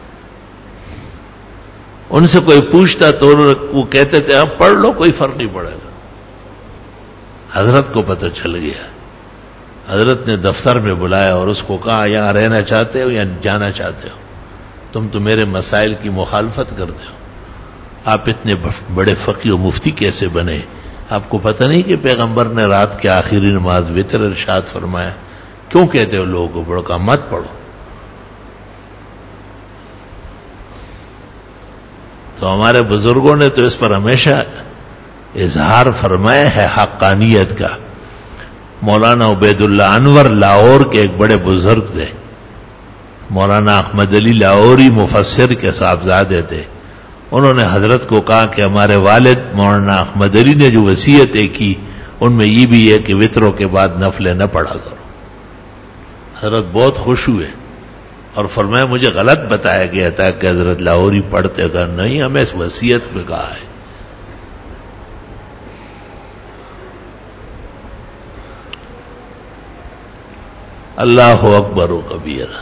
ان سے کوئی پوچھتا تو وہ کہتے تھے اب پڑھ لو، کوئی فرق نہیں پڑے گا۔ حضرت کو پتہ چل گیا، حضرت نے دفتر میں بلایا اور اس کو کہا یہاں رہنا چاہتے ہو یا جانا چاہتے ہو؟ تم تو میرے مسائل کی مخالفت کرتے ہو، آپ اتنے بڑے فقیہ و مفتی کیسے بنے؟ آپ کو پتہ نہیں کہ پیغمبر نے رات کے آخری نماز وتر ارشاد فرمایا؟ کیوں کہتے ہو لوگوں کو پڑھو؟ کہا مت پڑھو۔ تو ہمارے بزرگوں نے تو اس پر ہمیشہ اظہار فرمایا ہے حقانیت کا۔ مولانا عبید اللہ انور لاہور کے ایک بڑے بزرگ تھے، مولانا احمد علی لاہوری مفسر کے صاحبزادے تھے۔ انہوں نے حضرت کو کہا کہ ہمارے والد مولانا احمد علی نے جو وصیتیں کی ان میں یہ بھی ہے کہ وتروں کے بعد نفلیں نہ پڑھا کرو۔ حضرت بہت خوش ہوئے اور فرمایا مجھے غلط بتایا گیا تھا کہ حضرت لاہوری پڑھتے، اگر نہیں ہمیں اس وصیت میں کہا ہے۔ اللہ اکبر و کبیرہ۔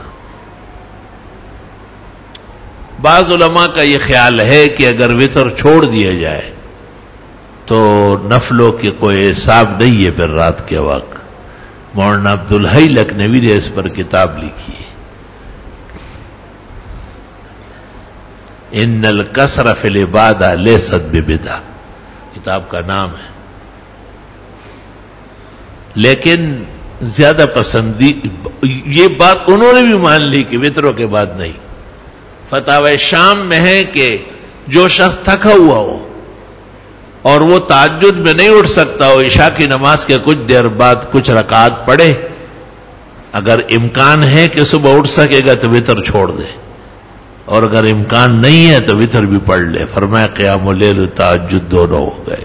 بعض علماء کا یہ خیال ہے کہ اگر وتر چھوڑ دیا جائے تو نفلوں کی کوئی حساب نہیں ہے پھر رات کے وقت۔ مولانا عبدالحی لکھنوی نے اس پر کتاب لکھی ہے، ان الکثر فی العبادہ لیست ببدعہ، کتاب کا نام ہے۔ لیکن زیادہ پسندی یہ بات انہوں نے بھی مان لی کہ وتروں کے بعد نہیں۔ فتاوی شام میں ہے کہ جو شخص تھکا ہوا ہو اور وہ تہجد میں نہیں اٹھ سکتا ہو، عشاء کی نماز کے کچھ دیر بعد کچھ رکعات پڑھے، اگر امکان ہے کہ صبح اٹھ سکے گا تو وتر چھوڑ دے، اور اگر امکان نہیں ہے تو وتر بھی پڑھ لے۔ فرمایا قیام اللیل و تہجد دونوں ہو گئے۔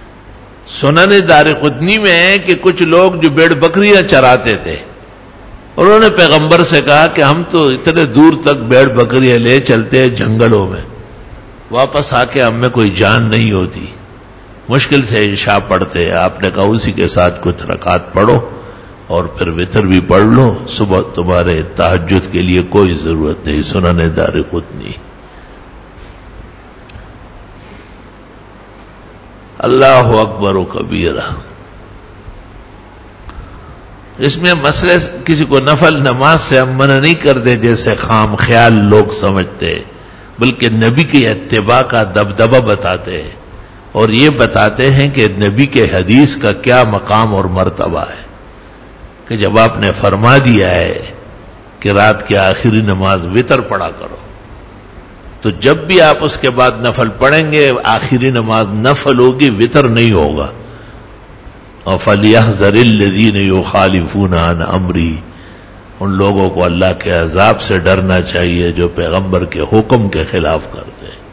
سنن دارقطنی میں ہے کہ کچھ لوگ جو بھیڑ بکریاں چراتے تھے انہوں نے پیغمبر سے کہا کہ ہم تو اتنے دور تک بیڑ بکریاں لے چلتے ہیں جنگلوں میں، واپس آ کے ہم میں کوئی جان نہیں ہوتی، مشکل سے عشاء پڑھتے ہیں. آپ نے کہا اسی کے ساتھ کچھ رکعات پڑھو اور پھر وتر بھی پڑھ لو، صبح تمہارے تہجد کے لیے کوئی ضرورت نہیں. سنن دارقطنی. اللہ اکبر و کبیرہ. اس میں مسئلے کسی کو نفل نماز سے ہم منع نہیں کرتے جیسے خام خیال لوگ سمجھتے، بلکہ نبی کی اتباع کا دبدبہ بتاتے ہیں اور یہ بتاتے ہیں کہ نبی کے حدیث کا کیا مقام اور مرتبہ ہے کہ جب آپ نے فرما دیا ہے کہ رات کی آخری نماز وتر پڑھا کرو، تو جب بھی آپ اس کے بعد نفل پڑھیں گے آخری نماز نفل ہوگی، وتر نہیں ہوگا. اور فَلْيَحْذَرِ الَّذِينَ يُخَالِفُونَ عَنْ أَمْرِهِ، ان لوگوں کو اللہ کے عذاب سے ڈرنا چاہیے جو پیغمبر کے حکم کے خلاف کرتے ہیں.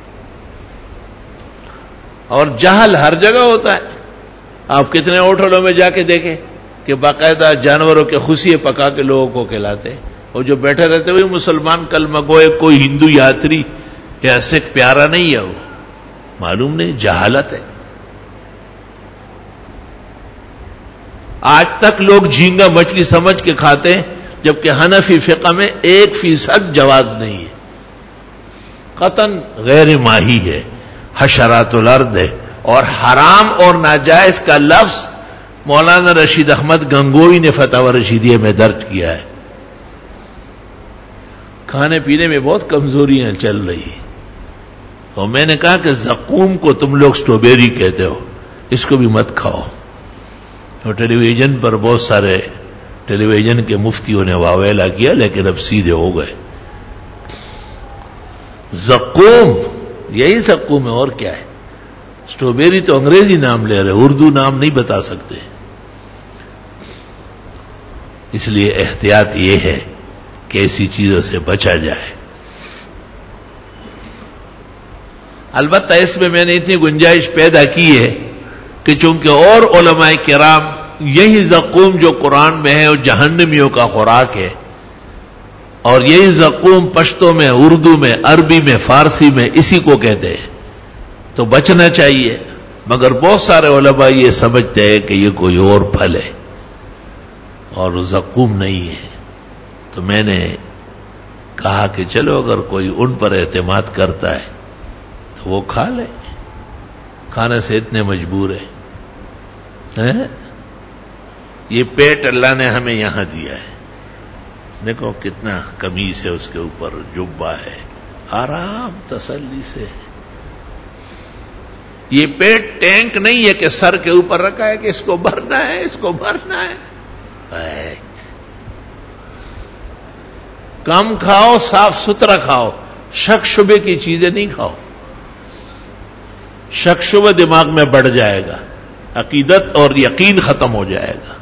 اور جہل ہر جگہ ہوتا ہے. آپ کتنے ہوٹلوں میں جا کے دیکھیں کہ باقاعدہ جانوروں کے خوشیے پکا کے لوگوں کو کھلاتے، اور جو بیٹھے رہتے ہوئے مسلمان کلمہ گوئے کوئی ہندو یاتری یا سکھ پیارا نہیں ہے، وہ معلوم نہیں، جہالت ہے. آج تک لوگ جھینگا مچھلی سمجھ کے کھاتے ہیں، جبکہ حنفی فقہ میں 1% جواز نہیں ہے، قطعاً غیر ماہی ہے، حشرات الارض ہے. اور حرام اور ناجائز کا لفظ مولانا رشید احمد گنگوئی نے فتاوی رشیدیہ میں درج کیا ہے. کھانے پینے میں بہت کمزوریاں چل رہی ہیں. اور میں نے کہا کہ زقوم کو تم لوگ سٹرابیری کہتے ہو، اس کو بھی مت کھاؤ. اور ٹیلی ویژن پر بہت سارے ٹیلی ویژن کے مفتیوں نے واویلا کیا، لیکن اب سیدھے ہو گئے. زقوم یہی زقوم ہے، اور کیا ہے؟ سٹرابیری تو انگریزی نام لے رہے، اردو نام نہیں بتا سکتے. اس لیے احتیاط یہ ہے کہ ایسی چیزوں سے بچا جائے. البتہ اس میں نے اتنی گنجائش پیدا کی ہے کہ چونکہ اور علماء کرام یہی زقوم جو قرآن میں ہے وہ جہنمیوں کا خوراک ہے، اور یہی زقوم پشتو میں، اردو میں، عربی میں، فارسی میں اسی کو کہتے ہیں، تو بچنا چاہیے. مگر بہت سارے علماء یہ سمجھتے ہیں کہ یہ کوئی اور پھل ہے اور زقوم نہیں ہے. تو میں نے کہا کہ چلو اگر کوئی ان پر اعتماد کرتا ہے تو وہ کھا لے، کھانے سے اتنے مجبور ہے. یہ پیٹ اللہ نے ہمیں یہاں دیا ہے، دیکھو کتنا قمیص ہے اس کے اوپر، جبہ ہے، آرام تسلی سے. یہ پیٹ ٹینک نہیں ہے کہ سر کے اوپر رکھا ہے کہ اس کو بھرنا ہے، اس کو بھرنا ہے. کم کھاؤ، صاف ستھرا کھاؤ، شک شبے کی چیزیں نہیں کھاؤ. شک شبہ دماغ میں بڑھ جائے گا، عقیدت اور یقین ختم ہو جائے گا.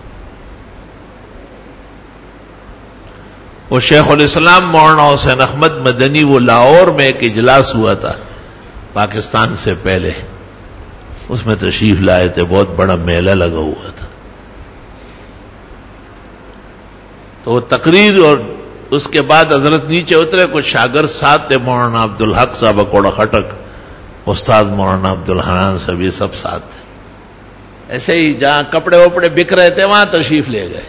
وہ شیخ الاسلام مولانا حسین احمد مدنی، وہ لاہور میں ایک اجلاس ہوا تھا پاکستان سے پہلے، اس میں تشریف لائے تھے، بہت بڑا میلہ لگا ہوا تھا. تو وہ تقریر اور اس کے بعد حضرت نیچے اترے، کچھ شاگرد ساتھ تھے، مولانا عبدالحق صاحب اکوڑا خٹک، استاد مولانا عبدالحنان صاحب، یہ سب ساتھ تھے. ایسے ہی جہاں کپڑے وپڑے بک رہے تھے وہاں تشریف لے گئے.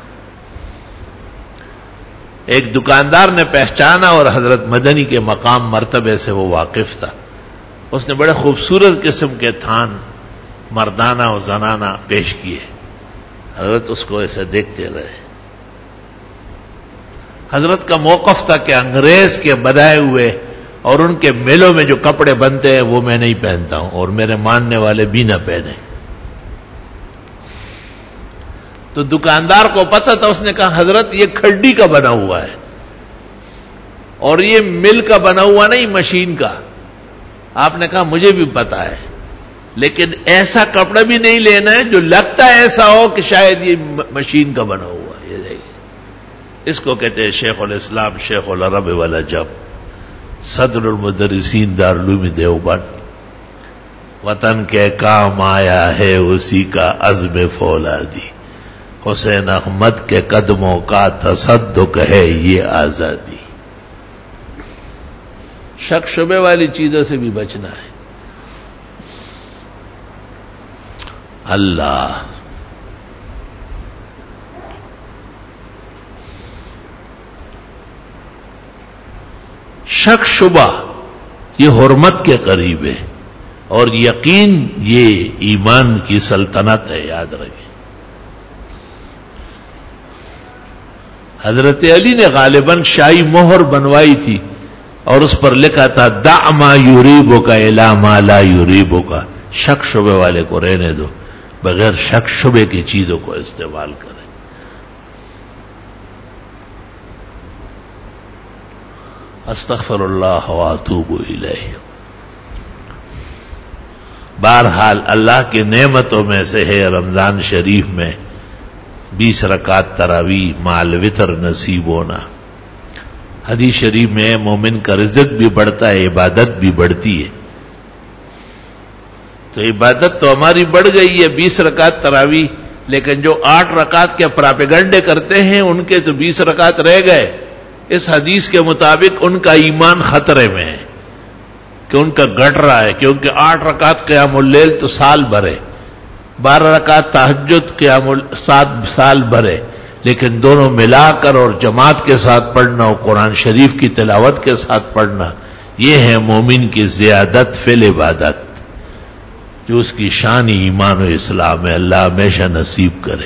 ایک دکاندار نے پہچانا اور حضرت مدنی کے مقام مرتبے سے وہ واقف تھا. اس نے بڑے خوبصورت قسم کے تھان مردانہ و زنانہ پیش کیے. حضرت اس کو ایسے دیکھتے رہے. حضرت کا موقف تھا کہ انگریز کے بنائے ہوئے اور ان کے میلوں میں جو کپڑے بنتے ہیں وہ میں نہیں پہنتا ہوں، اور میرے ماننے والے بھی نہ پہنے. تو دکاندار کو پتہ تھا، اس نے کہا حضرت یہ کھڈی کا بنا ہوا ہے اور یہ مل کا بنا ہوا نہیں، مشین کا. آپ نے کہا مجھے بھی پتا ہے، لیکن ایسا کپڑا بھی نہیں لینا ہے جو لگتا ہے ایسا ہو کہ شاید یہ مشین کا بنا ہوا ہے. یہ دیکھیے، اس کو کہتے ہیں شیخ الاسلام شیخ العرب والعجم، صدر المدرسین دارالعلوم دیوبند. وطن کے کام آیا ہے اسی کا عزم فولادی، حسین احمد کے قدموں کا تصدق ہے یہ آزادی. شک شبے والی چیزوں سے بھی بچنا ہے. اللہ شک شبہ یہ حرمت کے قریب ہے اور یقین یہ ایمان کی سلطنت ہے. یاد رکھیں حضرت علی نے غالباً شاہی مہر بنوائی تھی اور اس پر لکھا تھا دع ما یریبک الی ما لا یریبک. شک شبے والے کو رہنے دو، بغیر شک شبے کی چیزوں کو استعمال کریں. استغفر اللہ واتوب الیہ. بہرحال اللہ کی نعمتوں میں سے ہے رمضان شریف میں 20 رکعت تراویح مع الوتر نصیب ہونا. حدیث شریف میں مومن کا رزق بھی بڑھتا ہے، عبادت بھی بڑھتی ہے. تو عبادت تو ہماری بڑھ گئی ہے 20 رکعت تراویح، لیکن جو 8 رکعت کے پراپیگنڈے کرتے ہیں ان کے تو 20 رکعت رہ گئے. اس حدیث کے مطابق ان کا ایمان خطرے میں ہے کہ ان کا گھٹ رہا ہے، کیونکہ 8 رکعت قیام اللیل تو سال بھر ہے، 12 رکعت تہجد قیام 7 سال بھر ہے، لیکن دونوں ملا کر اور جماعت کے ساتھ پڑھنا اور قرآن شریف کی تلاوت کے ساتھ پڑھنا، یہ ہے مومن کی زیادت فی العبادت، جو اس کی شان ایمان و اسلام ہے. اللہ ہمیشہ نصیب کرے.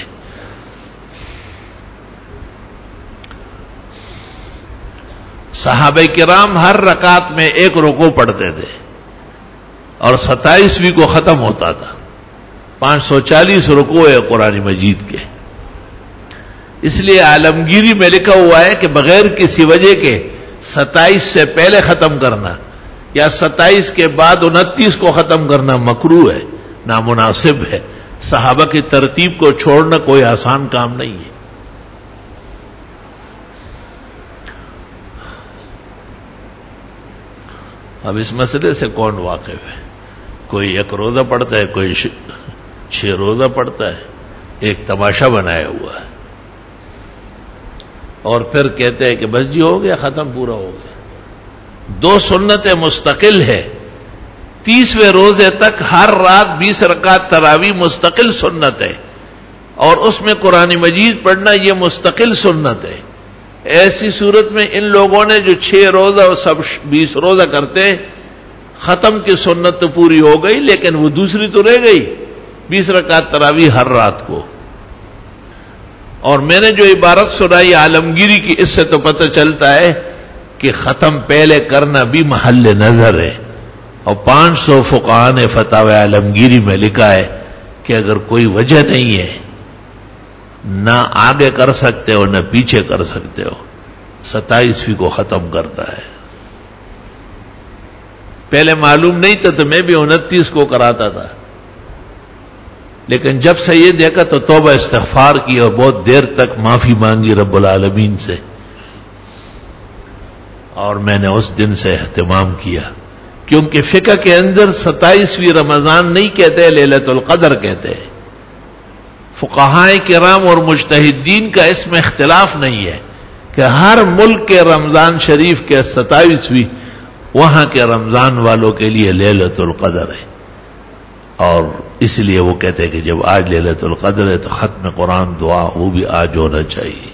صحابہ کرام ہر رکعت میں 1 رکوع پڑھتے تھے اور 27ویں کو ختم ہوتا تھا. 540 رکوع ہے قرآن مجید کے. اس لیے عالمگیری میں لکھا ہوا ہے کہ بغیر کسی وجہ کے 27 سے پہلے ختم کرنا یا 27 کے بعد 29 کو ختم کرنا مکروہ ہے، نامناسب ہے. صحابہ کی ترتیب کو چھوڑنا کوئی آسان کام نہیں ہے. اب اس مسئلے سے کون واقف ہے؟ کوئی 1 روزہ پڑھتا ہے، کوئی 6 روزہ پڑھتا ہے، ایک تماشا بنایا ہوا ہے اور پھر کہتے ہیں کہ بس جی ہو گیا، ختم، پورا ہو گیا. 2 سنتیں مستقل ہے. 30ویں روزے تک ہر رات 20 رکعت تراویح مستقل سنت ہے اور اس میں قرآن مجید پڑھنا یہ مستقل سنت ہے. ایسی صورت میں ان لوگوں نے جو 6 روزہ اور سب 20 روزہ کرتے ہیں، ختم کی سنت تو پوری ہو گئی لیکن وہ دوسری تو رہ گئی، 20 رکعت تراویح ہر رات کو. اور میں نے جو عبارت سنائی عالمگیری کی، اس سے تو پتہ چلتا ہے کہ ختم پہلے کرنا بھی محل نظر ہے. اور 500 فقہاء نے فتاوی عالمگیری میں لکھا ہے کہ اگر کوئی وجہ نہیں ہے، نہ آگے کر سکتے ہو نہ پیچھے کر سکتے ہو، 27ویں کو ختم کرنا ہے. پہلے معلوم نہیں تھا تو میں بھی 29 کو کراتا تھا، لیکن جب سے یہ دیکھا تو توبہ استغفار کی اور بہت دیر تک معافی مانگی رب العالمین سے، اور میں نے اس دن سے اہتمام کیا. کیونکہ فقہ کے اندر 27ویں رمضان نہیں کہتے، لیلۃ القدر کہتے ہیں. فقہاء کرام اور مجتہدین کا اس میں اختلاف نہیں ہے کہ ہر ملک کے رمضان شریف کے 27ویں وہاں کے رمضان والوں کے لیے لیلۃ القدر ہے. اور اس لیے وہ کہتے ہیں کہ جب آج لیلۃ القدر ہے تو ختم قرآن دعا وہ بھی آج ہونا چاہیے.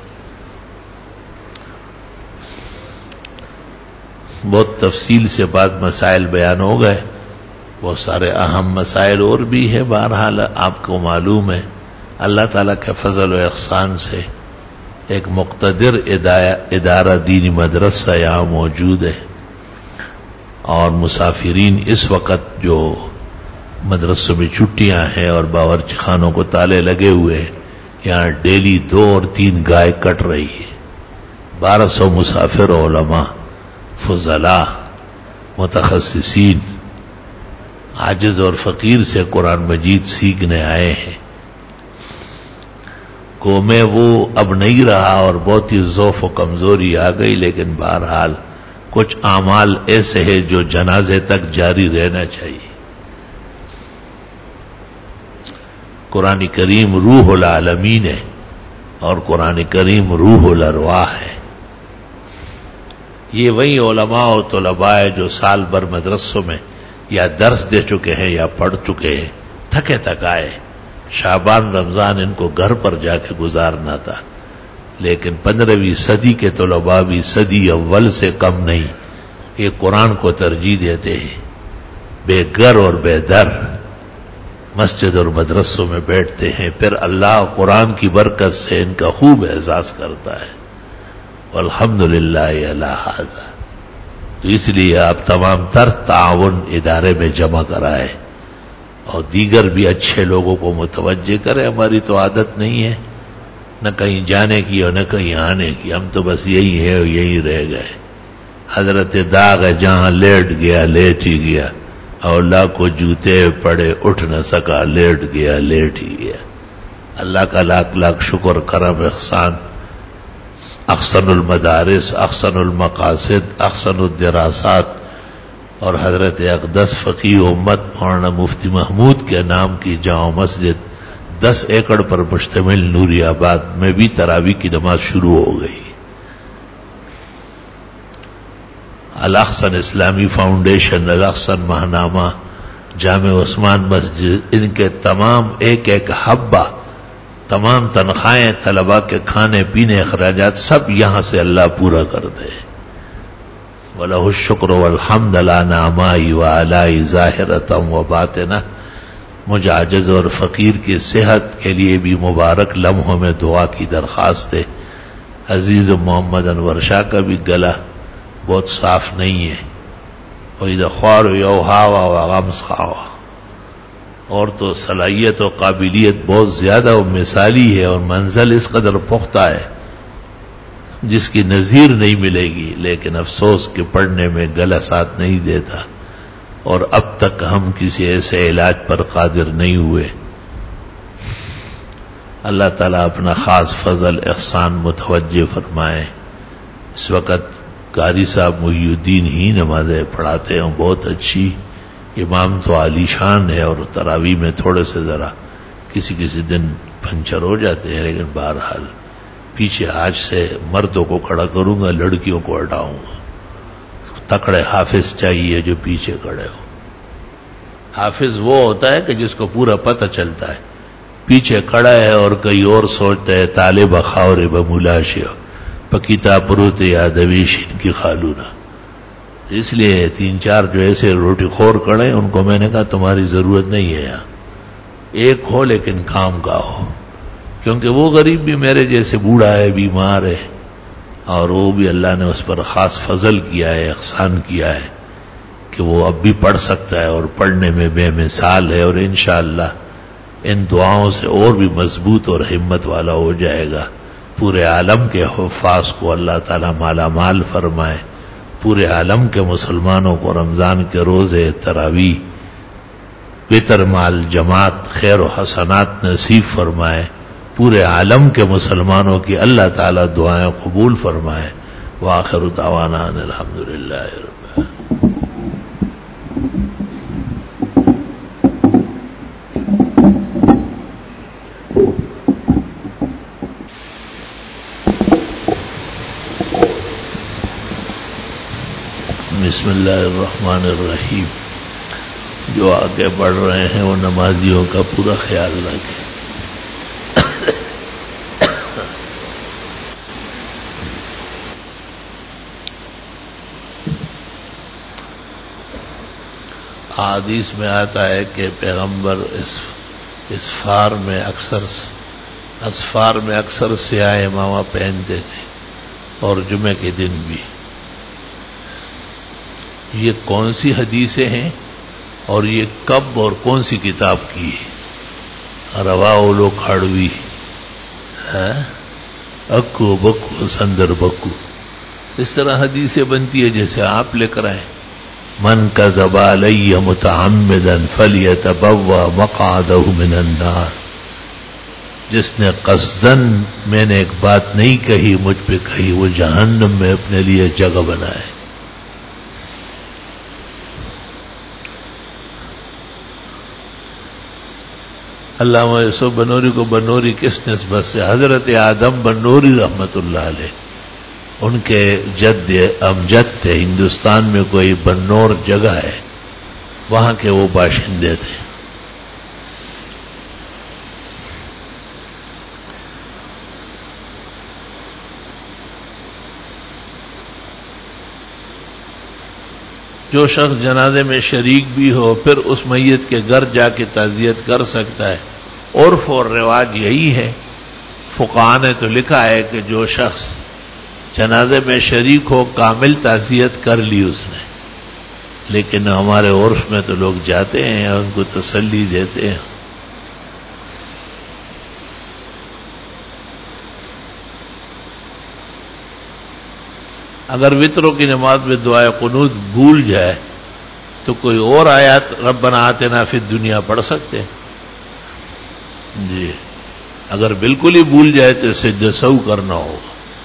بہت تفصیل سے بعد مسائل بیان ہو گئے، بہت سارے اہم مسائل اور بھی ہیں. بہرحال آپ کو معلوم ہے اللہ تعالیٰ کے فضل و احسان سے ایک مقتدر ادارہ دینی مدرسہ یہاں موجود ہے، اور مسافرین اس وقت جو مدرسوں میں چھٹیاں ہیں اور باورچی خانوں کو تالے لگے ہوئے ہیں، یہاں ڈیلی 2 اور 3 گائے کٹ رہی ہے. 1200 مسافر علماء، فضلاء، متخصصین عاجز اور فقیر سے قرآن مجید سیکھنے آئے ہیں. کو میں وہ اب نہیں رہا اور بہت ہی ضعف و کمزوری آ گئی، لیکن بہرحال کچھ اعمال ایسے ہیں جو جنازے تک جاری رہنا چاہیے. قرآن کریم روح العالمین ہے، اور قرآن کریم روح الارواح ہے. یہ وہی علماء و طلباء ہے جو سال بھر مدرسوں میں یا درس دے چکے ہیں یا پڑھ چکے ہیں، تھکے تھکائے. شعبان رمضان ان کو گھر پر جا کے گزارنا تھا، لیکن 15ویں صدی کے طلباء بھی صدی اول سے کم نہیں. یہ قرآن کو ترجیح دیتے ہیں، بے گھر اور بے در مسجد اور مدرسوں میں بیٹھتے ہیں. پھر اللہ قرآن کی برکت سے ان کا خوب اعزاز کرتا ہے. والحمدللہ علی ھذا. تو اس لیے آپ تمام تر تعاون ادارے میں جمع کرائے اور دیگر بھی اچھے لوگوں کو متوجہ کرے. ہماری تو عادت نہیں ہے نہ کہیں جانے کی اور نہ کہیں آنے کی، ہم تو بس یہی ہے اور یہی رہ گئے. حضرت داغ ہے جہاں لیٹ گیا لیٹ ہی گیا، اور لاکھوں جوتے پڑے اٹھ نہ سکا، لیٹ گیا لیٹ ہی گیا. اللہ کا لاکھ لاکھ شکر کرم احسان. احسن المدارس، احسن المقاصد، احسن الدراسات، اور حضرت اقدس فقیہ امت مولانا مفتی محمود کے نام کی جامع مسجد 10 ایکڑ پر مشتمل نوری آباد میں بھی تراویح کی نماز شروع ہو گئی. الاحسن اسلامی فاؤنڈیشن، الاحسن ماہنامہ، جامع عثمان مسجد، ان کے تمام ایک ایک حبہ، تمام تنخواہیں، طلباء کے کھانے پینے اخراجات سب یہاں سے اللہ پورا کر دے. وَلَهُ الشُّكْرُ وَالْحَمْدُ عَلَىٰ نَعْمَائِهِ وَآلَائِهِ ظَاهِرَةً وَبَاطِنَةً. مجھ عاجز اور فقیر کی صحت کے لیے بھی مبارک لمحوں میں دعا کی درخواست ہے. عزیز محمد انور شاہ کا بھی گلا بہت صاف نہیں ہے، وَإِذَا خَوَارُ يَوْحَاوَا وَغَمْسْ خَاوَا. اور تو صلاحیت و قابلیت بہت زیادہ و مثالی ہے، اور منزل اس قدر پختہ ہے جس کی نظیر نہیں ملے گی. لیکن افسوس کہ پڑھنے میں گلا ساتھ نہیں دیتا، اور اب تک ہم کسی ایسے علاج پر قادر نہیں ہوئے. اللہ تعالیٰ اپنا خاص فضل احسان متوجہ فرمائے. اس وقت قاری صاحب محی الدین ہی نمازیں پڑھاتے ہیں، بہت اچھی. امام تو عالی شان ہے، اور تراویح میں تھوڑے سے ذرا کسی دن پنچر ہو جاتے ہیں، لیکن بہرحال پیچھے آج سے مردوں کو کھڑا کروں گا، لڑکیوں کو ہٹاؤں گا. تکڑے حافظ چاہیے جو پیچھے کھڑے ہو. حافظ وہ ہوتا ہے کہ جس کو پورا پتہ چلتا ہے پیچھے کھڑا ہے اور کئی اور سوچتا ہے. طالب خاور بملاشی پکیتا پروت یادویش ان کی خالونا. اس لیے 3-4 جو ایسے روٹی خور کھڑے ان کو میں نے کہا تمہاری ضرورت نہیں ہے یہاں، ایک ہو لیکن کام کا ہو. کیونکہ وہ غریب بھی میرے جیسے بوڑھا ہے، بیمار ہے، اور وہ بھی اللہ نے اس پر خاص فضل کیا ہے، احسان کیا ہے کہ وہ اب بھی پڑھ سکتا ہے اور پڑھنے میں بے مثال ہے. اور انشاءاللہ ان دعاؤں سے اور بھی مضبوط اور ہمت والا ہو جائے گا. پورے عالم کے حفاظ کو اللہ تعالی مالا مال فرمائے. پورے عالم کے مسلمانوں کو رمضان کے روزے، تراویح، وتر مال جماعت، خیر و حسنات نصیب فرمائے. پورے عالم کے مسلمانوں کی اللہ تعالی دعائیں قبول فرمائے. وآخر دعوانا ان الحمدللہ رب العالمین. بسم اللہ الرحمن الرحیم. جو آگے بڑھ رہے ہیں وہ نمازیوں کا پورا خیال رکھیں. حدیث میں آتا ہے کہ پیغمبر اسفار میں اکثر سیاہ امامہ پہنتے تھے، اور جمعے کے دن بھی. یہ کون سی حدیثیں ہیں اور یہ کب اور کون سی کتاب کی ہے؟ رواہ لو کھاڑوی، اکو بکو سندر بکو. اس طرح حدیثیں بنتی ہے جیسے آپ لے کر آئیں. من کذب علی متعمدا فلیتبوأ مقعدہ من النار. جس نے قصدن میں نے ایک بات نہیں کہی مجھ پہ کہی، وہ جہنم میں اپنے لیے جگہ بنائے. علامہ یوسف بنوری کو بنوری کس نسبت سے؟ حضرت آدم بنوری رحمت اللہ علیہ ان کے جد امجد تھے. ہندوستان میں کوئی بنور جگہ ہے، وہاں کے وہ باشندے تھے. جو شخص جنازے میں شریک بھی ہو پھر اس میت کے گھر جا کے تعزیت کر سکتا ہے. عرف اور رواج یہی ہے. فقہاء نے تو لکھا ہے کہ جو شخص جنازے میں شریک ہو کامل تعزیت کر لی اس نے، لیکن ہمارے عرف میں تو لوگ جاتے ہیں ان کو تسلی دیتے ہیں. اگر وطروں کی نماز میں دعائے قنوت بھول جائے تو کوئی اور آیات ربنا آتنا فی الدنیا پڑھ سکتے ہیں. جی اگر بالکل ہی بھول جائے تو سجدہ سہو کرنا ہوگا.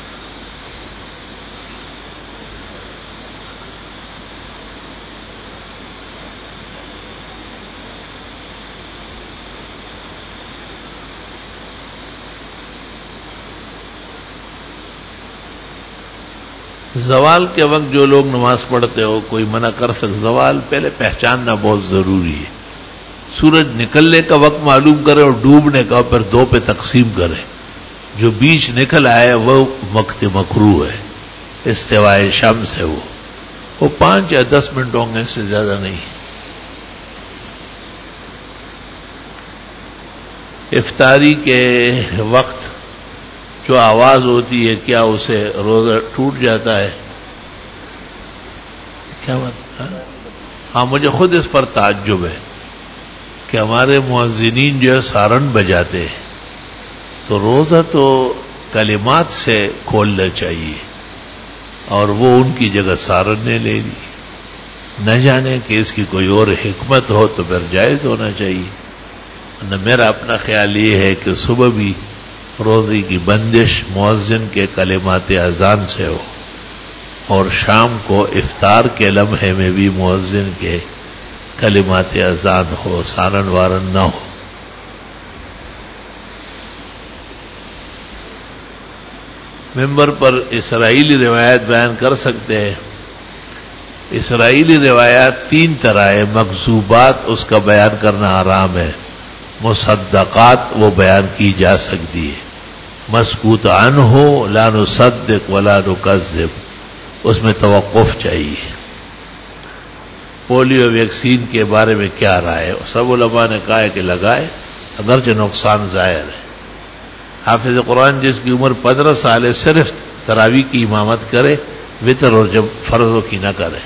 زوال کے وقت جو لوگ نماز پڑھتے ہو کوئی منع کر سکتے؟ زوال پہلے پہچاننا بہت ضروری ہے. سورج نکلنے کا وقت معلوم کرے اور ڈوبنے کا پھر دو پہ تقسیم کرے. جو بیچ نکل آئے وہ وقت مکروہ ہے. استوائے شمس ہے وہ 5 یا 10 منٹ ہوں گے، اس سے زیادہ نہیں. افطاری کے وقت جو آواز ہوتی ہے کیا اسے روزہ ٹوٹ جاتا ہے؟ کیا بات؟ ہاں مجھے خود اس پر تعجب ہے کہ ہمارے مؤذنین جو ہے سارن بجاتے ہیں تو روزہ تو کلمات سے کھولنا چاہیے اور وہ ان کی جگہ سارن نے لے لی. نہ جانے کہ اس کی کوئی اور حکمت ہو تو پھر جائز ہونا چاہیے. نہ میرا اپنا خیال یہ ہے کہ صبح بھی روزے کی بندش مؤذن کے کلمات اذان سے ہو اور شام کو افطار کے لمحے میں بھی مؤذن کے کلمات اذان ہو، سارن وارن نہ ہو. ممبر پر اسرائیلی روایت بیان کر سکتے ہیں؟ اسرائیلی روایات 3 طرح ہے. مکذوبات اس کا بیان کرنا حرام ہے. مصدقات وہ بیان کی جا سکتی ہے. مسکوت عنہ لا نصدق ولا نکذب، اس میں توقف چاہیے. پولیو ویکسین کے بارے میں کیا رائے ہے؟ سب علماء نے کہا ہے کہ لگائے، اگرچہ نقصان ظاہر ہے. حافظ قرآن جس کی عمر 15 سال ہے صرف تراویح کی امامت کرے، وتر اور جب فرضوں کی نہ کرے.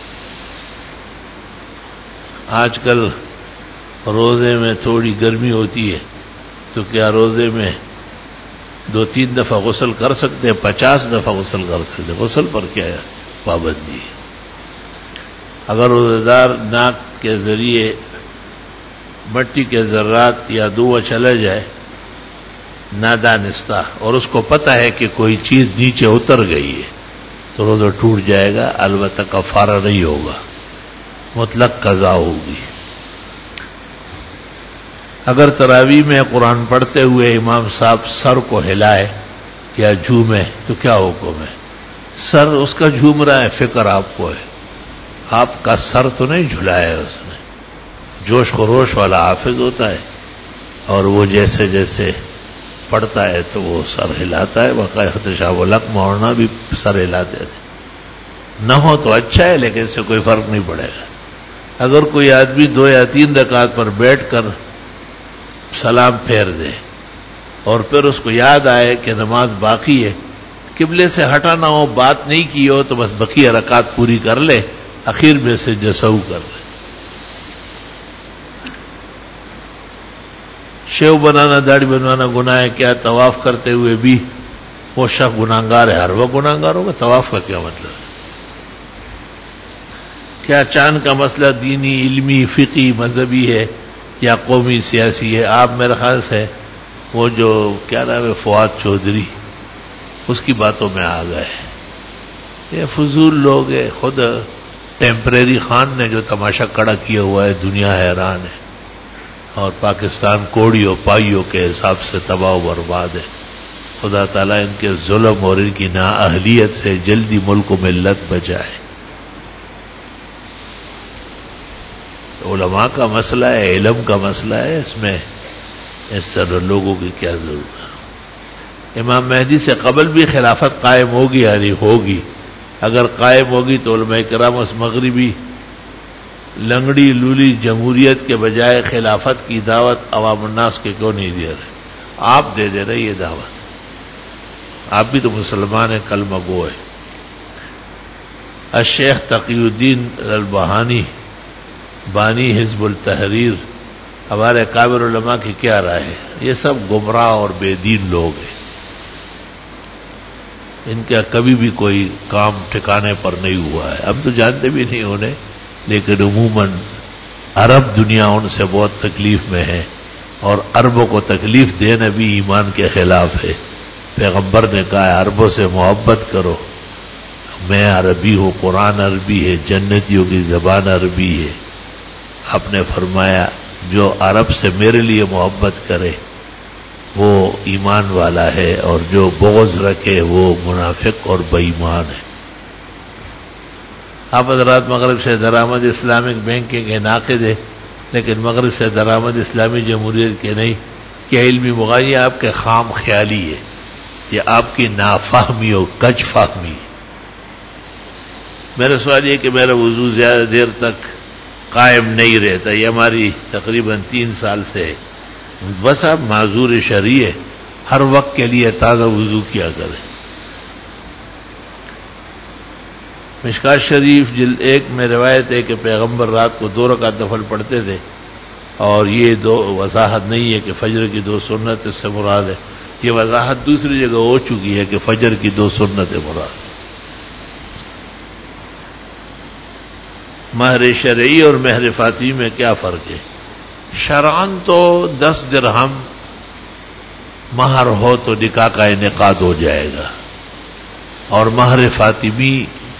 آج کل روزے میں تھوڑی گرمی ہوتی ہے تو کیا روزے میں 2-3 دفعہ غسل کر سکتے ہیں؟ 50 دفعہ غسل کر سکتے ہیں. غسل پر کیا ہے پابندی ہے؟ اگر روزے دار ناک کے ذریعے مٹی کے ذرات یا دھواں چلا جائے نادانستہ اور اس کو پتہ ہے کہ کوئی چیز نیچے اتر گئی ہے تو روزہ ٹوٹ جائے گا. البتہ کفارہ نہیں ہوگا، مطلق قضا ہوگی. اگر تراویح میں قرآن پڑھتے ہوئے امام صاحب سر کو ہلائے یا جھومے تو کیا حکم ہے؟ سر اس کا جھوم رہا ہے، فکر آپ کو ہے، آپ کا سر تو نہیں جھلایا ہے اس نے. جوش خروش والا حافظ ہوتا ہے اور وہ جیسے جیسے پڑھتا ہے تو وہ سر ہلاتا ہے. باقاعدہ شاہ الق مولانا بھی سر ہلاتے تھے. نہ ہو تو اچھا ہے لیکن اس سے کوئی فرق نہیں پڑے گا. اگر کوئی آدمی 2 یا 3 رکعت پر بیٹھ کر سلام پھیر دے اور پھر اس کو یاد آئے کہ نماز باقی ہے، قبلے سے ہٹا نہ ہو، بات نہیں کی ہو تو بس بقیہ رکعت پوری کر لے، اخیر میں سے جسو کر لے. شیو بنانا داڑھی بنوانا گناہ ہے کیا؟ طواف کرتے ہوئے بھی وہ شخص گناہگار ہے. ہر وہ گناہگار ہوگا، طواف کا کیا مطلب ہے؟ کیا چاند کا مسئلہ دینی، علمی، فقی، مذہبی ہے یا قومی سیاسی ہے؟ آپ میرے خیال سے وہ جو کیا نام ہے فواد چودھری، اس کی باتوں میں آ گئے. یہ فضول لوگ ہیں. خود ٹیمپریری خان نے جو تماشا کھڑا کیا ہوا ہے دنیا حیران ہے. اور پاکستان کوڑیوں پائیوں کے حساب سے تباہ و برباد ہے. خدا تعالیٰ ان کے ظلم اور ان کی نااہلیت سے جلدی ملک و ملت بچائے. علماء کا مسئلہ ہے، علم کا مسئلہ ہے، اس میں اس طرح لوگوں کی کیا ضرورت ہے. امام مہدی سے قبل بھی خلافت قائم ہوگی، یعنی ہوگی. اگر قائم ہوگی تو علماء کرام اس مغربی لنگڑی لولی جمہوریت کے بجائے خلافت کی دعوت عوام الناس کے کیوں نہیں دے رہے؟ آپ دے رہے یہ دعوت. آپ بھی تو مسلمان ہیں، کلمہ گو ہے. الشیخ تقی الدین البہانی بانی حزب التحریر ہمارے کابر علماء کی کیا رائے ہے؟ یہ سب گمراہ اور بے دین لوگ ہیں. ان کا کبھی بھی کوئی کام ٹھکانے پر نہیں ہوا ہے. ہم تو جانتے بھی نہیں انہیں، لیکن عموماً عرب دنیا ان سے بہت تکلیف میں ہے، اور عربوں کو تکلیف دینا بھی ایمان کے خلاف ہے. پیغمبر نے کہا ہے عربوں سے محبت کرو، میں عربی ہوں، قرآن عربی ہے، جنتیوں کی زبان عربی ہے. آپ نے فرمایا جو عرب سے میرے لیے محبت کرے وہ ایمان والا ہے، اور جو بغض رکھے وہ منافق اور بے ایمان ہے. آپ حضرات مغرب سے درآمد اسلامک بینکنگ کے ناقد ہے، لیکن مغرب سے درآمد اسلامی جمہوریت کے نہیں. کیا علمی مغائی آپ کے خام خیالی ہے، یہ آپ کی نافہمی اور کج فہمی ہے. میرا سوال یہ کہ میرا وضو زیادہ دیر تک قائم نہیں رہتا، یہ ہماری تقریباً 3 سال سے ہے. بس آپ معذور شرعی ہے، ہر وقت کے لیے تازہ وضو کیا کریں. مشکات شریف جلد 1 میں روایت ہے کہ پیغمبر رات کو 2 رکعت نفل پڑھتے تھے، اور یہ 2 وضاحت نہیں ہے کہ فجر کی 2 سنت اس سے مراد ہے. یہ وضاحت دوسری جگہ ہو چکی ہے کہ فجر کی 2 سنت مراد. مہر شرعی اور مہر فاطمی میں کیا فرق ہے؟ شرعاً تو 10 درہم مہر ہو تو نکاح کا انعقاد ہو جائے گا، اور مہر فاطمی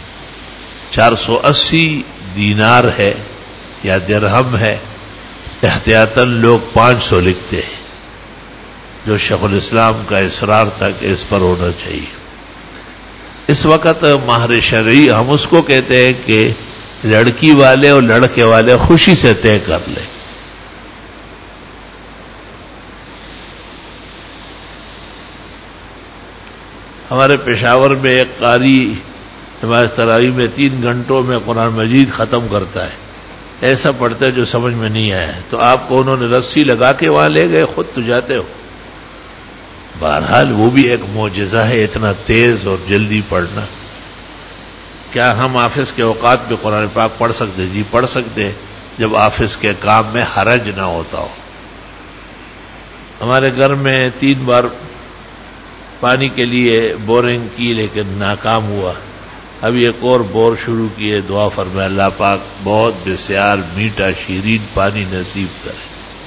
480 دینار ہے یا درہم ہے. احتیاطاً لوگ 500 لکھتے ہیں، جو شیخ الاسلام کا اصرار تھا کہ اس پر ہونا چاہیے. اس وقت مہر شرعی ہم اس کو کہتے ہیں کہ لڑکی والے اور لڑکے والے خوشی سے طے کر لیں. ہمارے پشاور میں ایک قاری نماز تراویح میں 3 گھنٹوں میں قرآن مجید ختم کرتا ہے. ایسا پڑھتا ہے جو سمجھ میں نہیں آیا، تو آپ کو انہوں نے رسی لگا کے وہاں لے گئے، خود تو جاتے ہو. بہرحال وہ بھی ایک معجزہ ہے، اتنا تیز اور جلدی پڑھنا. کیا ہم آفس کے اوقات میں قرآن پاک پڑھ سکتے؟ جی پڑھ سکتے، جب آفس کے کام میں حرج نہ ہوتا ہو. ہمارے گھر میں 3 بار پانی کے لیے بورنگ کی لیکن ناکام ہوا. ابھی ایک اور بور شروع کیے. دعا فرمائے اللہ پاک بہت بسیار میٹھا شیرین پانی نصیب کرے.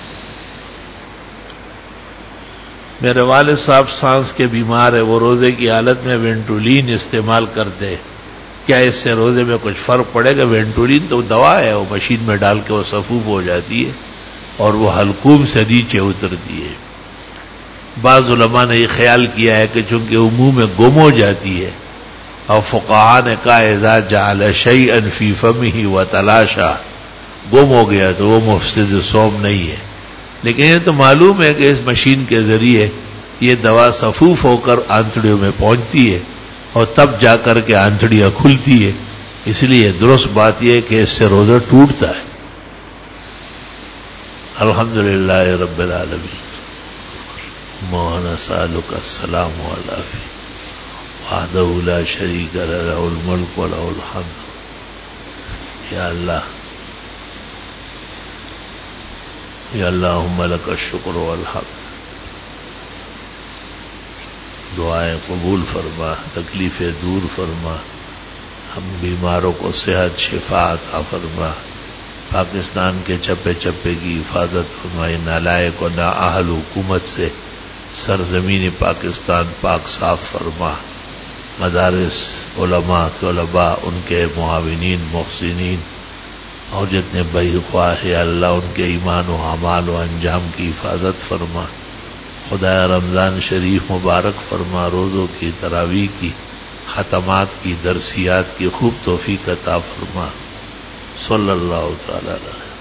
میرے والد صاحب سانس کے بیمار ہے، وہ روزے کی حالت میں وینٹولین استعمال کرتے، کیا اس سے روزے میں کچھ فرق پڑے گا؟ وینٹولین تو دوا ہے، وہ مشین میں ڈال کے وہ سفوف ہو جاتی ہے اور وہ حلقوم سے نیچے اترتی ہے. بعض علماء نے یہ خیال کیا ہے کہ چونکہ عموم میں گم ہو جاتی ہے، اور فقہاء نے کہا اذا جعل شیئا فی فمہ وتلاشا، گم ہو گیا تو وہ مفسد صوم نہیں ہے. لیکن یہ تو معلوم ہے کہ اس مشین کے ذریعے یہ دوا سفوف ہو کر آنتڑیوں میں پہنچتی ہے اور تب جا کر کے آنتڑیاں کھلتی ہے. اس لیے درست بات یہ ہے کہ اس سے روزہ ٹوٹتا ہے. الحمدللہ رب العالمین. مولانا سالک السلام علیکم وحدہ لا شریک لہ لہ الملک ولہ الحمد. یا اللہ، یا اللہم لک الشکر والحمد. دعائیں قبول فرما، تکلیفیں دور فرما، ہم بیماروں کو صحت شفا عطا فرما. پاکستان کے چپے چپے کی حفاظت فرمائی. نالائق و نااہل حکومت سے سرزمین پاکستان پاک صاف فرما. مدارس، علماء، طلباء، ان کے معاونین، محسنین، اور جتنے بھائی خواہ ہے اللہ ان کے ایمان و اعمال و انجام کی حفاظت فرما. خدایا رمضان شریف مبارک فرما. روزوں کی، تراویح کی، ختمات کی، درسیات کی خوب توفیق عطا فرما. صلی اللہ تعالی علیہ